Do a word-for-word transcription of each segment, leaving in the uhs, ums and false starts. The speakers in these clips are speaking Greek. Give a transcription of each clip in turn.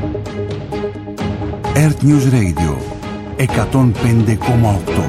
Earth News Radio εκατόν πέντε κόμμα οκτώ.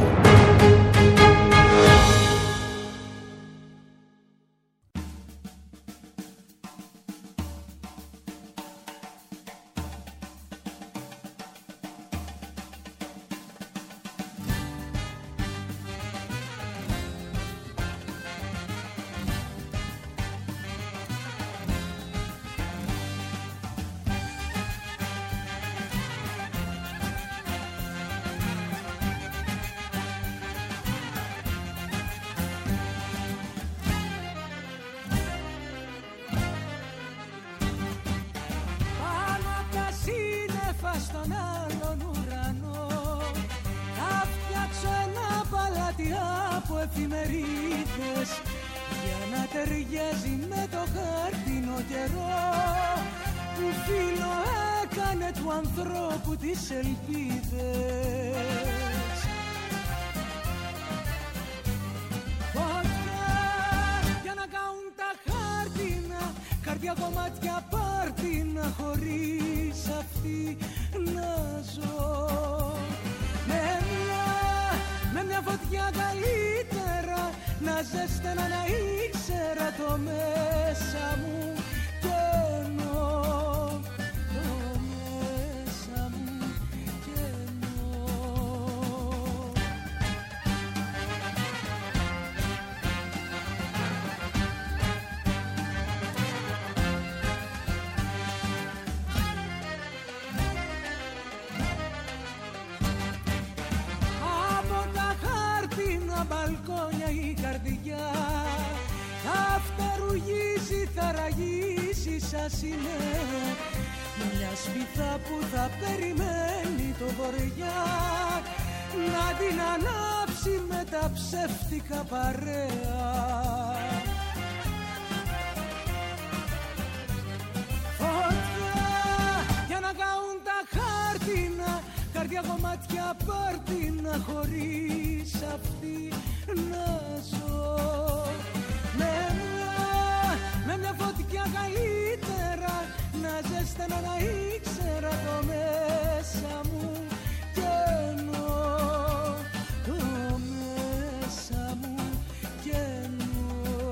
Μπαλκόνια η καρδιά θα φτερουγίζει, θα ραγίσει, σας είναι μια σπίθα που θα περιμένει το βορειά να την ανάψει με τα ψεύτικα παρέα. Φωτιά για να καούν τα χάρτινα, καρδιά κομμάτια πάρτινα, χωρίς αυτή να ζω. Με μια, με μια φωτιά καλύτερα να ζέστανα, να ήξερα το μέσα μου κενό, το μέσα μου κενό.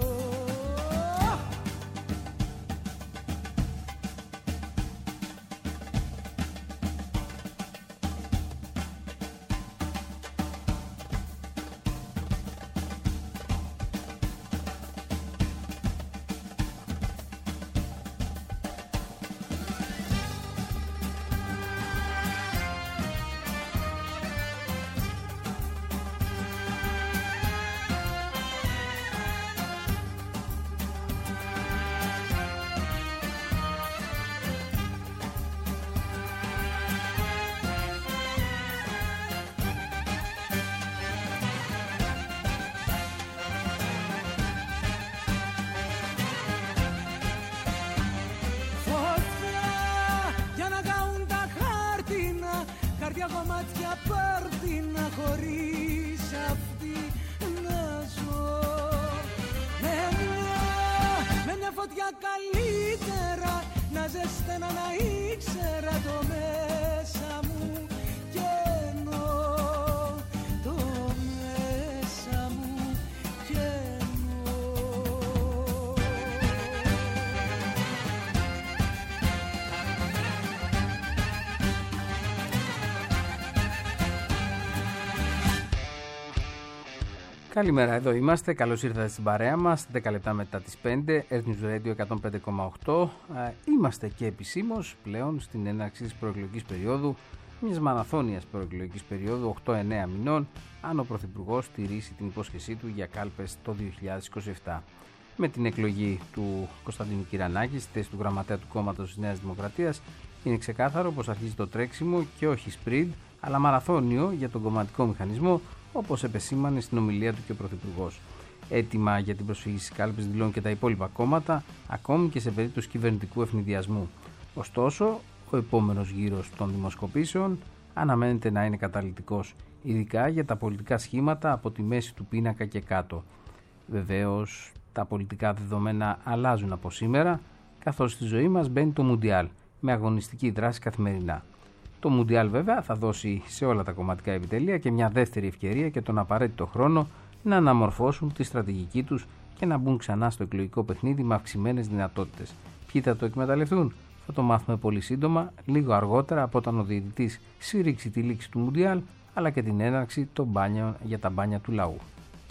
Καρδιά κομμάτια πάρτινα, χωρίς αυτή να ζω. Με μια, με μια φωτιά καλύτερα να ζέστανα, να ήξερα το μέσα μου κενό, το μέσα μου κενό. Καλημέρα, εδώ είμαστε. Καλώς ήρθατε στην παρέα μας. δέκα λεπτά μετά τις πέντε, Earth News Radio εκατόν πέντε κόμμα οκτώ. Είμαστε και επισήμως πλέον στην έναρξη της προεκλογικής περίοδου, μιας μαραθώνιας προεκλογικής περίοδου οκτώ εννέα μηνών, αν ο Πρωθυπουργός στηρίσει την υπόσχεσή του για κάλπες το δύο χιλιάδες είκοσι επτά. Με την εκλογή του Κωνσταντίνου Κυρανάκη στη θέση του γραμματέα του κόμματος της Νέας Δημοκρατίας, είναι ξεκάθαρο πως αρχίζει το τρέξιμο και όχι σπριντ, αλλά μαραθώνιο για τον κομματικό μηχανισμό, όπως επεσήμανε στην ομιλία του και ο Πρωθυπουργός. Έτοιμα για την προσφυγή στις κάλπες δηλώνουν και τα υπόλοιπα κόμματα, ακόμη και σε περίπτωση κυβερνητικού ευνηδιασμού. Ωστόσο, ο επόμενος γύρος των δημοσκοπήσεων αναμένεται να είναι καταλυτικός, ειδικά για τα πολιτικά σχήματα από τη μέση του πίνακα και κάτω. Βεβαίως, τα πολιτικά δεδομένα αλλάζουν από σήμερα, καθώς στη ζωή μας μπαίνει το Μουντιάλ με αγωνιστική δράση καθημερινά. Το Μουντιάλ βέβαια θα δώσει σε όλα τα κομματικά επιτελεία και μια δεύτερη ευκαιρία και τον απαραίτητο χρόνο να αναμορφώσουν τη στρατηγική τους και να μπουν ξανά στο εκλογικό παιχνίδι με αυξημένες δυνατότητες. Ποιοι θα το εκμεταλλευτούν? Θα το μάθουμε πολύ σύντομα, λίγο αργότερα από όταν ο διαιτητής σύρρηξει τη λήξη του Μουντιάλ αλλά και την έναρξη των μπάνιων για τα μπάνια του λαού.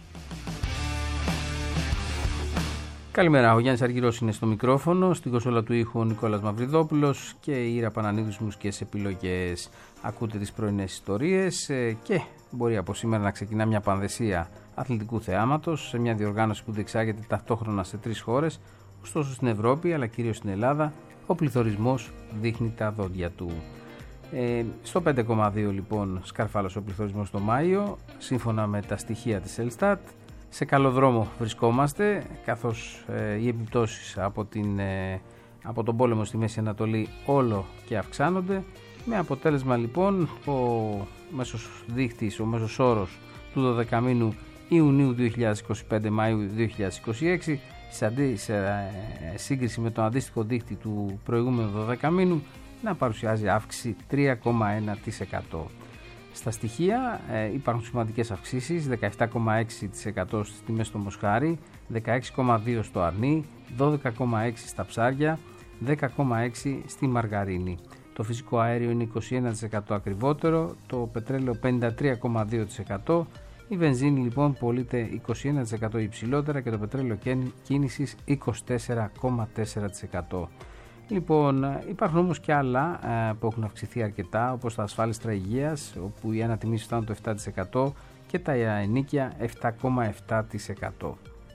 Καλημέρα, ο Γιάννης Αργυρός είναι στο μικρόφωνο, στην κονσόλα του ήχου ο Νικόλας Μαυριδόπουλος και η Ήρα Πανανίδου στις μουσικές επιλογές. Ακούτε τις πρωινές ιστορίες και μπορεί από σήμερα να ξεκινά μια πανδεσία αθλητικού θεάματος σε μια διοργάνωση που διεξάγεται ταυτόχρονα σε τρεις χώρες, ωστόσο στην Ευρώπη αλλά κυρίως στην Ελλάδα ο πληθωρισμός δείχνει τα δόντια του. Ε, στο πέντε κόμμα δύο λοιπόν σκαρφάλωσε ο πληθωρισμός το Μάιο, σύμφωνα με τα στοιχεία της Ελστάτ. Σε καλό δρόμο βρισκόμαστε, καθώς ε, οι επιπτώσεις από, την, ε, από τον πόλεμο στη Μέση Ανατολή όλο και αυξάνονται, με αποτέλεσμα λοιπόν ο μέσος δείκτης, ο μέσος όρος του δωδεκαμήνου Ιουνίου δύο χιλιάδες είκοσι πέντε Μαΐου δύο χιλιάδες είκοσι έξι σε, αντί, σε ε, σύγκριση με τον αντίστοιχο δείκτη του προηγούμενου δωδεκαμήνου να παρουσιάζει αύξηση τρία κόμμα ένα τοις εκατό. Στα στοιχεία ε, υπάρχουν σημαντικές αυξήσεις, δεκαεπτά κόμμα έξι τοις εκατό στις τιμές στο μοσχάρι, δεκαέξι κόμμα δύο τοις εκατό στο αρνί, δώδεκα κόμμα έξι τοις εκατό στα ψάρια, δέκα κόμμα έξι τοις εκατό στη μαργαρίνη. Το φυσικό αέριο είναι είκοσι ένα τοις εκατό ακριβότερο, το πετρέλαιο πενήντα τρία κόμμα δύο τοις εκατό, η βενζίνη λοιπόν πωλείται είκοσι ένα τοις εκατό υψηλότερα και το πετρέλαιο κίνησης είκοσι τέσσερα κόμμα τέσσερα τοις εκατό. Λοιπόν, υπάρχουν όμως και άλλα ε, που έχουν αυξηθεί αρκετά, όπως τα ασφάλιστρα υγείας, όπου οι ανατιμήσεις φτάνουν το επτά τοις εκατό και τα ενοίκια επτά κόμμα επτά τοις εκατό.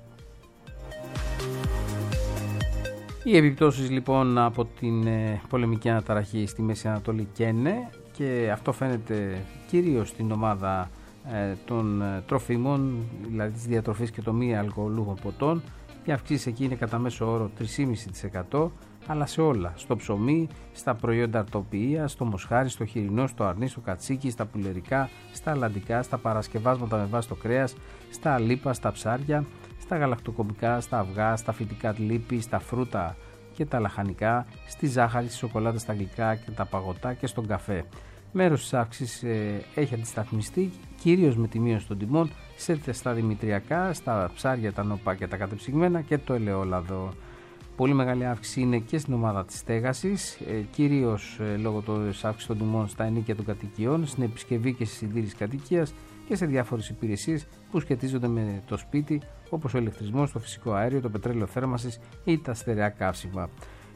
Οι επιπτώσεις λοιπόν από την ε, πολεμική αναταραχή στη Μέση Ανατολή καίνε και αυτό φαίνεται κυρίως στην ομάδα ε, των ε, τροφίμων, δηλαδή της διατροφής και των μη αλκοολούχων ποτών. Οι αυξήσεις εκεί είναι κατά μέσο όρο τρία κόμμα πέντε τοις εκατό, αλλά σε όλα, στο ψωμί, στα προϊόντα αρτοπιείας, στο μοσχάρι, στο χοιρινό, στο αρνί, στο κατσίκι, στα πουλερικά, στα αλαντικά, στα παρασκευάσματα με βάση το κρέας, στα αλίπα, στα ψάρια, στα γαλακτοκομικά, στα αυγά, στα φυτικά λίπη, στα φρούτα και τα λαχανικά, στη ζάχαρη, στη σοκολάτα, στα γλυκά και τα παγωτά και στον καφέ. Μέρος της αύξησης ε, έχει αντισταθμιστεί κυρίως με τη μείωση των τιμών σε, στα δημητριακά, στα ψάρια, τα νοπά και τα κατεψυγμένα και το ελαιόλαδο. Πολύ μεγάλη αύξηση είναι και στην ομάδα της στέγασης, ε, κυρίως ε, λόγω της αύξησης των τιμών στα ενοίκια των κατοικιών, στην επισκευή και στη συντήρηση κατοικίας και σε διάφορες υπηρεσίες που σχετίζονται με το σπίτι, όπως ο ηλεκτρισμός, το φυσικό αέριο, το πετρέλαιο θέρμανσης ή τα στερεά καύσιμα.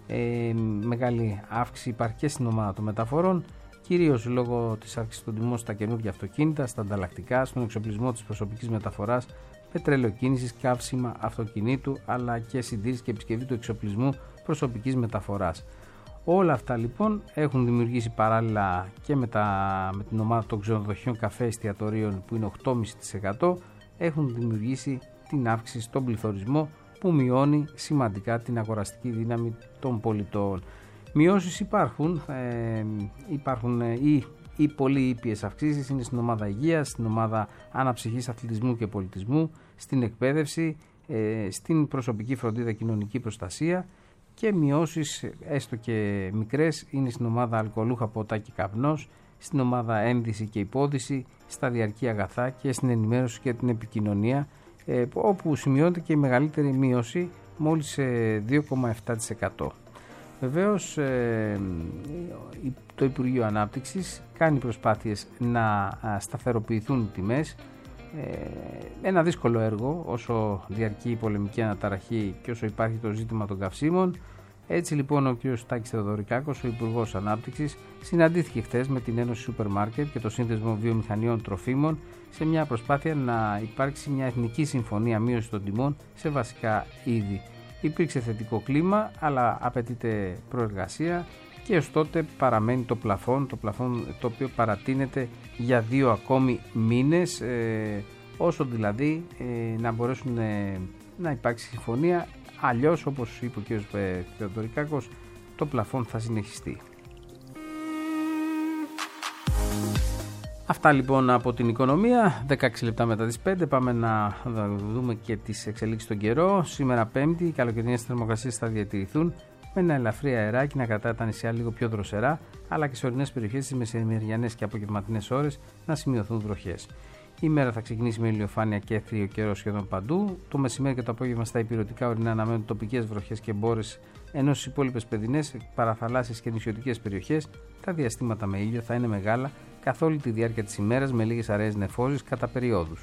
Ε, μεγάλη αύξηση υπάρχει και στην ομάδα των μεταφορών, κυρίως λόγω της αύξησης των τιμών στα καινούργια αυτοκίνητα, στα ανταλλακτικά, στον εξοπλισμό της προσωπικής μεταφοράς, πετρέλαιο κίνησης, καύσιμα αυτοκινήτου, αλλά και συντήρηση και επισκευή του εξοπλισμού προσωπικής μεταφοράς. Όλα αυτά λοιπόν έχουν δημιουργήσει παράλληλα και με, τα, με την ομάδα των ξενοδοχείων, καφέ, εστιατορίων που είναι οκτώ κόμμα πέντε τοις εκατό, έχουν δημιουργήσει την αύξηση στον πληθωρισμό που μειώνει σημαντικά την αγοραστική δύναμη των πολιτών. Μειώσεις υπάρχουν, ε, υπάρχουν ε, ή, ή πολύ ήπιες αυξήσεις είναι στην ομάδα υγείας, στην ομάδα αναψυχής, αθλητισμού και πολιτισμού, στην εκπαίδευση, ε, στην προσωπική φροντίδα, κοινωνική προστασία, και μειώσεις έστω και μικρές είναι στην ομάδα αλκοολούχα, ποτά και καπνός, στην ομάδα ένδυση και υπόδυση, στα διαρκή αγαθά και στην ενημέρωση και την επικοινωνία, ε, όπου σημειώνεται και η μεγαλύτερη μείωση μόλις δύο κόμμα επτά τοις εκατό. Βεβαίως ε, το Υπουργείο Ανάπτυξης κάνει προσπάθειες να σταθεροποιηθούν οι τιμές, ε, ένα δύσκολο έργο όσο διαρκεί η πολεμική αναταραχή και όσο υπάρχει το ζήτημα των καυσίμων. Έτσι λοιπόν ο κ. Τάκης Θεοδωρικάκος, ο Υπουργός Ανάπτυξης, συναντήθηκε χθες με την Ένωση Σούπερ Μάρκετ και το Σύνδεσμο Βιομηχανιών Τροφίμων σε μια προσπάθεια να υπάρξει μια εθνική συμφωνία μείωση των τιμών σε βασικά είδη. Υπήρξε θετικό κλίμα, αλλά απαιτείται προεργασία και ως τότε παραμένει το πλαφόν, το πλαφόν το οποίο παρατείνεται για δύο ακόμη μήνες, ε, όσο δηλαδή ε, να μπορέσουν ε, να υπάρξει συμφωνία. Αλλιώς, όπως είπε ο κ. Θεοδωρικάκος, το πλαφόν θα συνεχιστεί. Αυτά λοιπόν από την οικονομία. δεκαέξι λεπτά μετά τις πέντε πάμε να δούμε και τις εξελίξεις στον καιρό. Σήμερα Πέμπτη, οι καλοκαιρινές θερμοκρασίες θα διατηρηθούν με ένα ελαφρύ αεράκι να κρατά τα νησιά λίγο πιο δροσερά, αλλά και σε ορεινές περιοχές στις μεσημεριανές και απογευματινές ώρες να σημειωθούν βροχές. Η μέρα θα ξεκινήσει με ηλιοφάνεια και έθριο καιρό σχεδόν παντού. Το μεσημέρι και το απόγευμα στα υπηρετικά ορεινά αναμένουν τοπικές βροχές και μπόρες, ενώ στις υπόλοιπες παιδινές, παραθαλάσσιες και νησιωτικές περιοχές τα διαστήματα με ήλιο θα είναι μεγάλα καθ' όλη τη διάρκεια της ημέρας, με λίγες αραιές νεφώσεις κατά περιόδους.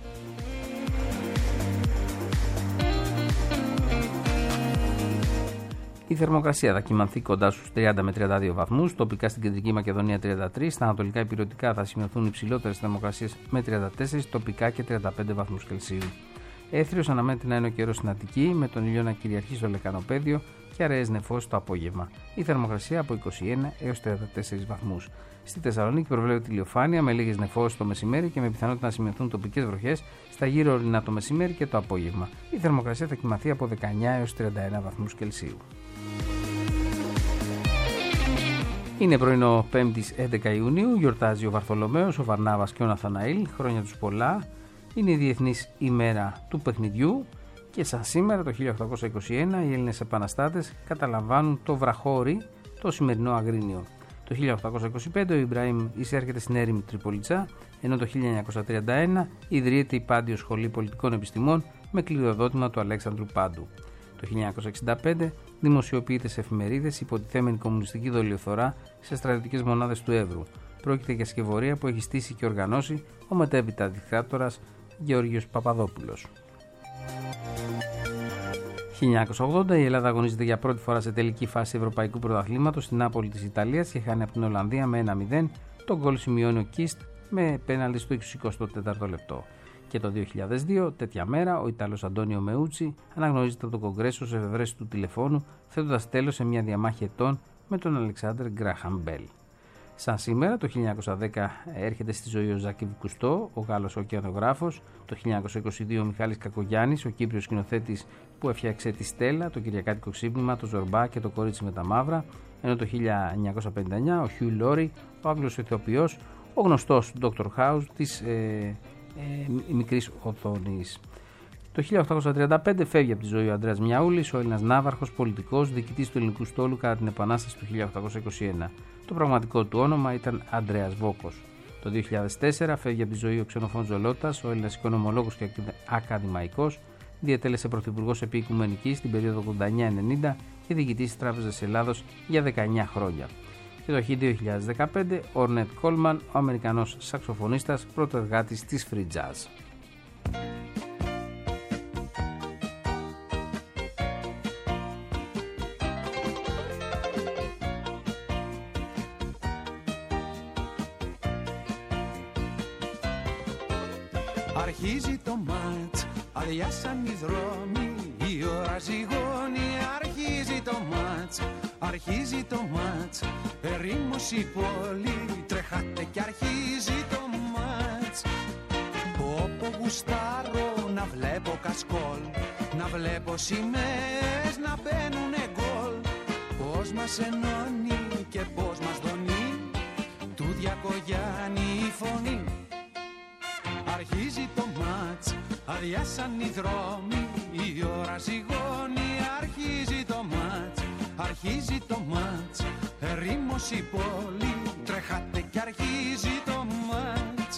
Η θερμοκρασία θα κυμανθεί κοντά στους τριάντα με τριάντα δύο βαθμούς, τοπικά στην κεντρική Μακεδονία τριάντα τρία, στα ανατολικά υπηρετικά θα σημειωθούν υψηλότερες θερμοκρασίες με τριάντα τέσσερα, τοπικά και τριάντα πέντε βαθμούς Κελσίου. Έθριος αναμένεται να είναι ο καιρός στην Αττική, με τον ήλιο να κυριαρχεί στο λεκανοπέδιο και αραιές νεφώσεις το απόγευμα. Η θερμοκρασία από είκοσι ένα έως τριάντα τέσσερα βαθμούς. Στη Θεσσαλονίκη προβλέπεται ηλιοφάνεια με λίγες νεφώσεις το μεσημέρι και με πιθανότητα να σημειωθούν τοπικές βροχές στα γύρω ορεινά το μεσημέρι και το απόγευμα. Η θερμοκρασία θα κυμανθεί από δεκαεννιά έως τριάντα ένα βαθμούς Κελσίου. Είναι πρωινό πέμπτης έντεκα Ιουνίου, γιορτάζει ο Βαρθολομαίος, ο Βαρνάβας και ο Ναθαναήλ, χρόνια τους πολλά. Είναι η Διεθνής ημέρα του παιχνιδιού και σαν σήμερα το χίλια οκτακόσια είκοσι ένα οι Έλληνες επαναστάτες καταλαμβάνουν το Βραχώρι, το σημερινό Αγρίνιο. Το χίλια οκτακόσια είκοσι πέντε ο Ιμπραήμ εισέρχεται στην έρημη Τριπολιτσά, ενώ το χίλια εννιακόσια τριάντα ένα ιδρύεται η Πάντιο Σχολή Πολιτικών Επιστημών με κληροδότημα του Αλέξανδρου Πάντου. Το χίλια εννιακόσια εξήντα πέντε δημοσιοποιείται σε εφημερίδες υποτιθέμενη κομμουνιστική δολιοθωρά σε στρατιωτικές μονάδες του Εύρου. Πρόκειται για σκευωρία που έχει στήσει και οργανώσει ο μετέπειτα δικτάτορας Γεώργιος Παπαδόπουλος. χίλια εννιακόσια ογδόντα η Ελλάδα αγωνίζεται για πρώτη φορά σε τελική φάση Ευρωπαϊκού Πρωταθλήματος στην Νάπολη της Ιταλίας και χάνει από την Ολλανδία με ένα μηδέν. Το γκολ σημειώνει ο Κίστ με πέναλτι στο εικοστό τέταρτο λεπτό. Και το δύο χιλιάδες δύο, τέτοια μέρα, ο Ιταλός Αντώνιο Μεούτσι αναγνωρίζεται από το Κογκρέσο σε εφευρέσεις του τηλεφώνου, θέτοντας τέλος σε μια διαμάχη ετών με τον Αλεξάνδρ Γκράχαμ Μπέλ. Σαν σήμερα, το χίλια εννιακόσια δέκα έρχεται στη ζωή ο Ζάκη Κουστό, ο Γάλλος ωκεανογράφος. Το χίλια εννιακόσια είκοσι δύο ο Μιχάλης Κακογιάννης, ο Κύπριος σκηνοθέτης που έφτιαξε τη Στέλλα, το Κυριακάτικο Ξύπνημα, το Ζορμπά και το Κορίτσι με τα Μαύρα. Ενώ το χίλια εννιακόσια πενήντα εννιά ο Χιου Λόρι, ο Άγγλος ηθοποιός, ο γνωστός ντόκτορ House της ε, ε, μικρής οθόνης. Το χίλια οκτακόσια τριάντα πέντε φεύγει από τη ζωή ο Ανδρέας Μιαούλης, ο Έλληνας ναύαρχος, πολιτικός, διοικητής του ελληνικού στόλου κατά την Επανάσταση του χίλια οκτακόσια είκοσι ένα. Το πραγματικό του όνομα ήταν Ανδρέας Βόκος. Το δύο χιλιάδες τέσσερα φεύγει από τη ζωή ο Ξενοφών Ζολώτας, ο Έλληνας οικονομολόγος και ακαδημαϊκός, διετέλεσε πρωθυπουργός επί Οικουμενικής στην περίοδο ογδόντα εννιά ενενήντα και διοικητής της Τράπεζας Ελλάδος για δεκαεννιά χρόνια. Και το δύο χιλιάδες δεκαπέντε ο Ορνέτ Κόλμαν, ο Αμερικανός σαξοφωνίστας, πρωτοεργάτης της Free Jazz. Αρχίζει το μάτς, αδειάσαν οι δρόμοι, η ώρα ζυγώνει. Αρχίζει το μάτς, αρχίζει το μάτς, ερήμος η πόλη, τρεχάτε κι αρχίζει το μάτς. Πω γουστάρω να βλέπω κασκόλ, να βλέπω σημαίες να μπαίνουνε γκολ. Πώς μας ενώνει και πώς μας δονεί, του Διακογιάννη η φωνή. Αρχίζει το μάτς, αδειάσαν οι δρόμοι, η ώρα ζυγώνει. Αρχίζει το μάτς, αρχίζει το μάτς, ερήμος η πόλη, τρέχατε κι αρχίζει το μάτς.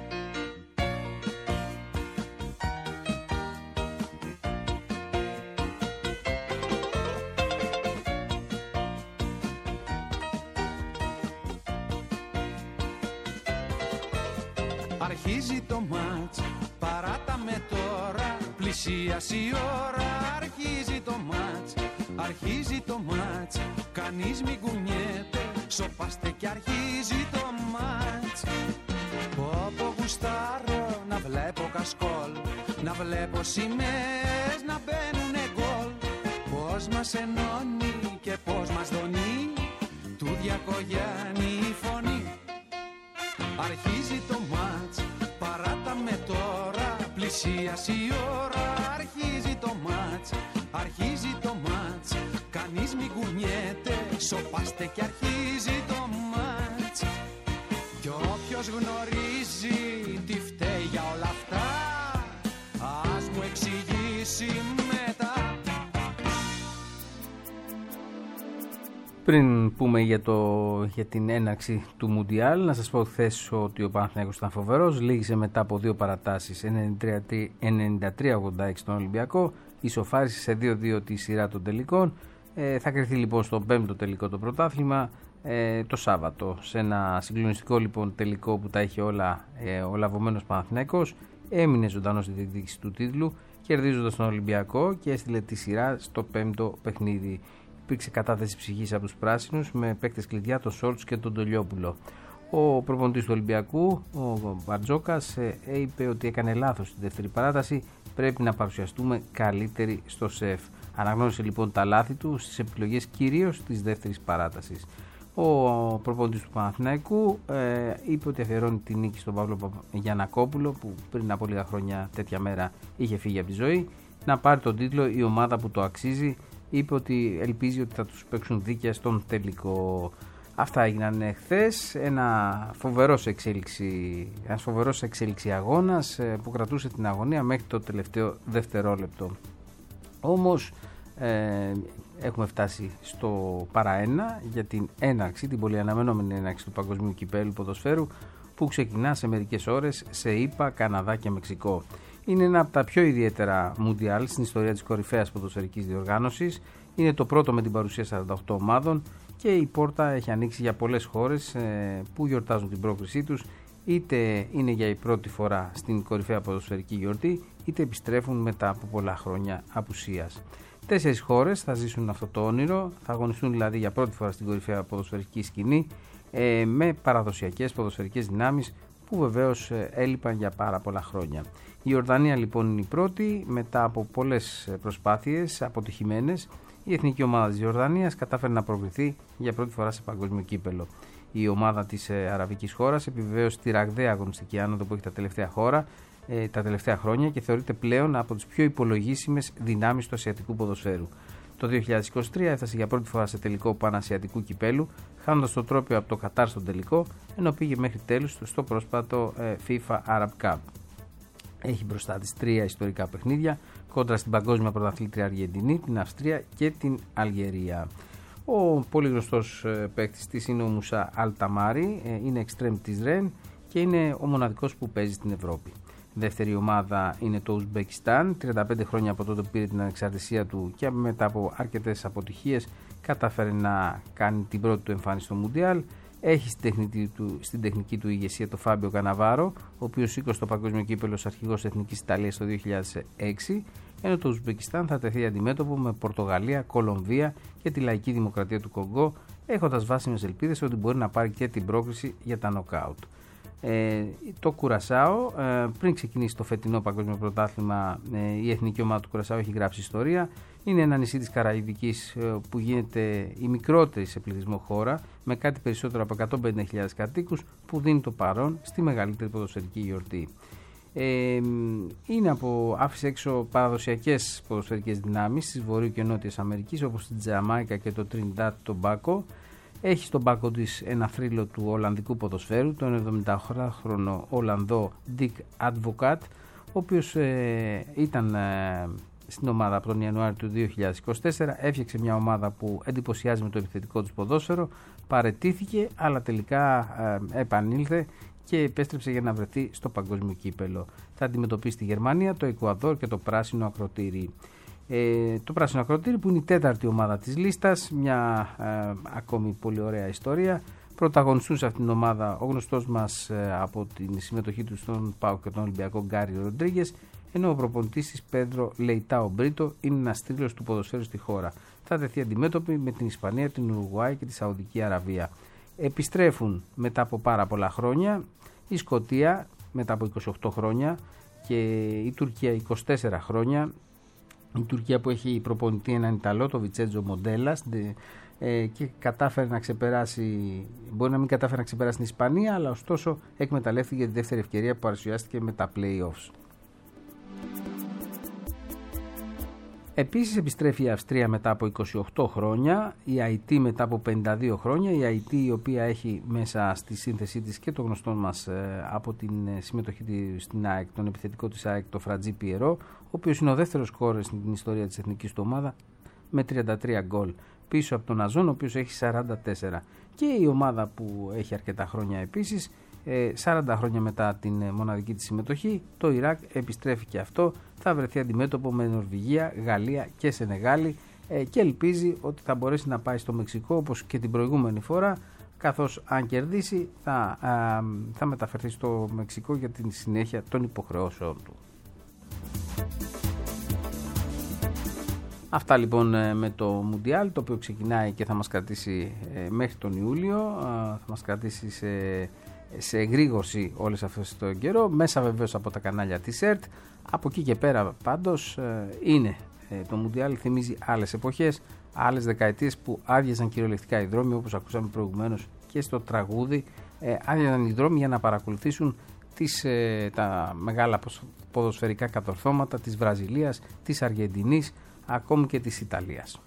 Αρχίζει το μάτς, παράτα με τώρα, πλησίασε η ώρα. Αρχίζει το μάτς, αρχίζει το μάτς, κανείς μην κουνιέται, σοπάστε κι αρχίζει το μάτς. Πω πω γουστάρω να βλέπω κασκόλ, να βλέπω σημαίες να μπαίνουνε γκολ. Πώς μας ενώνει και πώς μας δονεί, του Διακογιάννη η φωνή. Αρχίζει το μάτς, παράτα με τώρα, πλησίασε η ώρα. Αρχίζει το μάτς, αρχίζει το μάτς, κανείς μην κουνιέται, σοπάστε κι αρχίζει το μάτς. Κι όποιος γνωρίζει τι φταίει για όλα αυτά, ας μου εξηγήσει μετά. Πριν πούμε για, το, για την έναρξη του Μουντιάλ, να σας πω χθες ότι ο Παναθηναϊκός ήταν φοβερός. Λήγησε μετά από δύο παρατάσεις ενενήντα τρία ογδόντα έξι στον Ολυμπιακό. Ισοφάρισε σε δύο δύο τη σειρά των τελικών. Ε, θα κρυθεί λοιπόν στο πέμπτο τελικό το πρωτάθλημα ε, το Σάββατο. Σε ένα συγκλονιστικό λοιπόν τελικό που τα είχε όλα ε, ο λαβωμένος Παναθηναϊκός. Έμεινε ζωντανός στη διεκδίκηση του τίτλου, κερδίζοντας τον Ολυμπιακό και έστειλε τη σειρά στο πέμπτο παιχνίδι. Υπήρξε κατάθεση ψυχής από τους πράσινους με παίκτες κλειδιά τον Σόλτς και τον Τολιόπουλο. Ο προπονητής του Ολυμπιακού, ο Μπαρτζόκας, είπε ότι έκανε λάθος στη δεύτερη παράταση. Πρέπει να παρουσιαστούμε καλύτεροι στο ΣΕΦ. Αναγνώρισε λοιπόν τα λάθη του στις επιλογές κυρίως της δεύτερης παράτασης. Ο προπονητής του Παναθηναϊκού ε, είπε ότι αφιερώνει τη νίκη στον Παύλο Γιαννακόπουλο, που πριν από λίγα χρόνια τέτοια μέρα είχε φύγει από τη ζωή, να πάρει τον τίτλο η ομάδα που το αξίζει. Είπε ότι ελπίζει ότι θα τους παίξουν δίκαια στον τελικό. Αυτά έγιναν χθες. Ένα φοβερός εξέλιξη, ένας φοβερός εξέλιξη αγώνας που κρατούσε την αγωνία μέχρι το τελευταίο δευτερόλεπτο. Όμως ε, έχουμε φτάσει στο παρά ένα για την έναρξη, την πολυαναμενόμενη έναρξη του Παγκοσμίου Κυπέλλου Ποδοσφαίρου, που ξεκινά σε μερικές ώρες σε ΗΠΑ, Καναδά και Μεξικό. Είναι ένα από τα πιο ιδιαίτερα Μουντιάλ στην ιστορία της κορυφαίας ποδοσφαιρικής διοργάνωσης. Είναι το πρώτο με την παρουσία σαράντα οκτώ ομάδων και η πόρτα έχει ανοίξει για πολλές χώρες ε, που γιορτάζουν την πρόκρισή τους, είτε είναι για η πρώτη φορά στην κορυφαία ποδοσφαιρική γιορτή, είτε επιστρέφουν μετά από πολλά χρόνια απουσίας. Τέσσερις χώρες θα ζήσουν αυτό το όνειρο, θα αγωνιστούν δηλαδή για πρώτη φορά στην κορυφαία ποδοσφαιρική σκηνή ε, με παραδοσιακές ποδοσφαιρικές δυνάμεις που βεβαίως ε, έλειπαν για πάρα πολλά χρόνια. Η Ιορδανία λοιπόν είναι η πρώτη. Μετά από πολλές προσπάθειες αποτυχημένες, η εθνική ομάδα της Ιορδανίας κατάφερε να προκριθεί για πρώτη φορά σε παγκόσμιο κύπελλο. Η ομάδα της ε, αραβικής χώρας επιβεβαίωσε τη ραγδαία αγωνιστική άνοδο που έχει τα τελευταία, χώρα, ε, τα τελευταία χρόνια και θεωρείται πλέον από τις πιο υπολογίσιμες δυνάμεις του ασιατικού ποδοσφαίρου. Το δύο χιλιάδες είκοσι τρία έφτασε για πρώτη φορά σε τελικό πανασιατικού κυπέλλου, χάνοντας το τρόπαιο από το Κατάρ στον τελικό, ενώ πήγε μέχρι τέλους στο πρόσπατο ε, FIFA Arab Cup. Έχει μπροστά της τρία ιστορικά παιχνίδια κόντρα στην παγκόσμια πρωταθλήτρια Αργεντινή, την Αυστρία και την Αλγερία. Ο πολύ γνωστός ε, παίκτης της είναι ο Μουσά Αλταμάρι, ε, είναι εξτρέμ της Ρεν και είναι ο μοναδικός που παίζει στην Ευρώπη. Δεύτερη ομάδα είναι το Ουσμπεκιστάν, τριάντα πέντε χρόνια από τότε που πήρε την ανεξαρτησία του και μετά από αρκετές αποτυχίες κατάφερε να κάνει την πρώτη του εμφάνιση στο Μουντιάλ. Έχει στην τεχνική, του, στην τεχνική του ηγεσία το Φάμπιο Καναβάρο, ο οποίος σήκωσε το παγκόσμιο κύπελλο ως αρχηγός Εθνικής Ιταλίας το δύο χιλιάδες έξι, ενώ το Ουσμπεκιστάν θα τεθεί αντιμέτωπο με Πορτογαλία, Κολομβία και τη Λαϊκή Δημοκρατία του Κονγκό, έχοντας βάσιμες ελπίδες ότι μπορεί να πάρει και την πρόκριση για τα νοκάουτ. Ε, το Κουρασάο, ε, πριν ξεκινήσει το φετινό παγκόσμιο πρωτάθλημα, ε, η εθνική ομάδα του Κουρασάο έχει γράψει ιστορία. Είναι ένα νησί της Καραϊβικής ε, που γίνεται η μικρότερη σε πληθυσμό χώρα, με κάτι περισσότερο από εκατόν πενήντα χιλιάδες κατοίκους, που δίνει το παρόν στη μεγαλύτερη ποδοσφαιρική γιορτή. Ε, είναι από άφησε έξω παραδοσιακές ποδοσφαιρικές δυνάμεις της Βορείου και Νότιας Αμερικής, όπως την Τζαμάικα και το Τρινιντάντ Τομπάκο. Έχει στον πάκο της ένα θρύλο του Ολλανδικού ποδοσφαίρου, τον εβδομηντάχρονο Ολλανδό Dick Advocaat, ο οποίος ε, ήταν ε, στην ομάδα από τον Ιανουάριο του δύο χιλιάδες είκοσι τέσσερα, έφτιαξε μια ομάδα που εντυπωσιάζει με το επιθετικό του ποδόσφαιρο, παραιτήθηκε αλλά τελικά ε, επανήλθε και επέστρεψε για να βρεθεί στο παγκόσμιο κύπελλο. Θα αντιμετωπίσει τη Γερμανία, το Εκουαδόρ και το πράσινο ακροτήρι. Ε, το πράσινο ακροτήρι που είναι η τέταρτη ομάδα της λίστας, μια ε, ακόμη πολύ ωραία ιστορία. Πρωταγωνιστούν σε αυτήν την ομάδα ο γνωστός μας ε, από την συμμετοχή του στον ΠΑΟΚ και τον Ολυμπιακό Γκάριο Ροντρίγκες, ενώ ο προπονητής της Πέντρο Λεϊτάο Μπρίτο είναι ένας θρύλος του ποδοσφαίρου στη χώρα. Θα τεθεί αντιμέτωπη με την Ισπανία, την Ουρουγουάη και τη Σαουδική Αραβία. Επιστρέφουν μετά από πάρα πολλά χρόνια η Σκωτία μετά από είκοσι οκτώ χρόνια και η Τουρκία είκοσι τέσσερα χρόνια. Η Τουρκία που έχει προπονητή έναν Ιταλό, το Βιτσέντζο Μοντέλας, ε, και κατάφερε να ξεπεράσει, μπορεί να μην κατάφερε να ξεπεράσει την Ισπανία, αλλά ωστόσο εκμεταλλεύτηκε τη δεύτερη ευκαιρία που παρουσιάστηκε με τα play-offs. Επίσης επιστρέφει η Αυστρία μετά από είκοσι οκτώ χρόνια, η Αϊτή μετά από πενήντα δύο χρόνια, η Αϊτή η οποία έχει μέσα στη σύνθεσή της και το γνωστό μας ε, από την συμμετοχή της στην ΑΕΚ, τον επιθετικό της ΑΕΚ, το Φρατζί Πιερό, ο οποίος είναι ο δεύτερος σκόρερ στην ιστορία της εθνικής του ομάδα με τριάντα τρία γκολ. πίσω από τον Αζόν, ο οποίος έχει σαράντα τέσσερα. Και η ομάδα που έχει αρκετά χρόνια επίσης, σαράντα χρόνια μετά την μοναδική της συμμετοχή, το Ιράκ επιστρέφει και αυτό, θα βρεθεί αντιμέτωπο με Νορβηγία, Γαλλία και Σενεγάλη και ελπίζει ότι θα μπορέσει να πάει στο Μεξικό όπως και την προηγούμενη φορά, καθώς αν κερδίσει θα, α, θα μεταφερθεί στο Μεξικό για την συνέχεια των υποχρεώσεων του. Αυτά λοιπόν με το Μουντιάλ, το οποίο ξεκινάει και θα μας κρατήσει μέχρι τον Ιούλιο, θα μας κρατήσει σε, σε εγρήγορση όλες αυτές το καιρό, μέσα βεβαίως από τα κανάλια της ΕΡΤ. Από εκεί και πέρα πάντως είναι το Μουντιάλ, θυμίζει άλλες εποχές, άλλες δεκαετίες που άδειαζαν κυριολεκτικά οι δρόμοι, όπως ακούσαμε προηγουμένως και στο τραγούδι, άδειαζαν οι δρόμοι για να παρακολουθήσουν τις, τα μεγάλα ποδοσφαιρικά κατορθώματα της Βραζιλίας, της Αργεντινής, ακόμη και της Ιταλίας.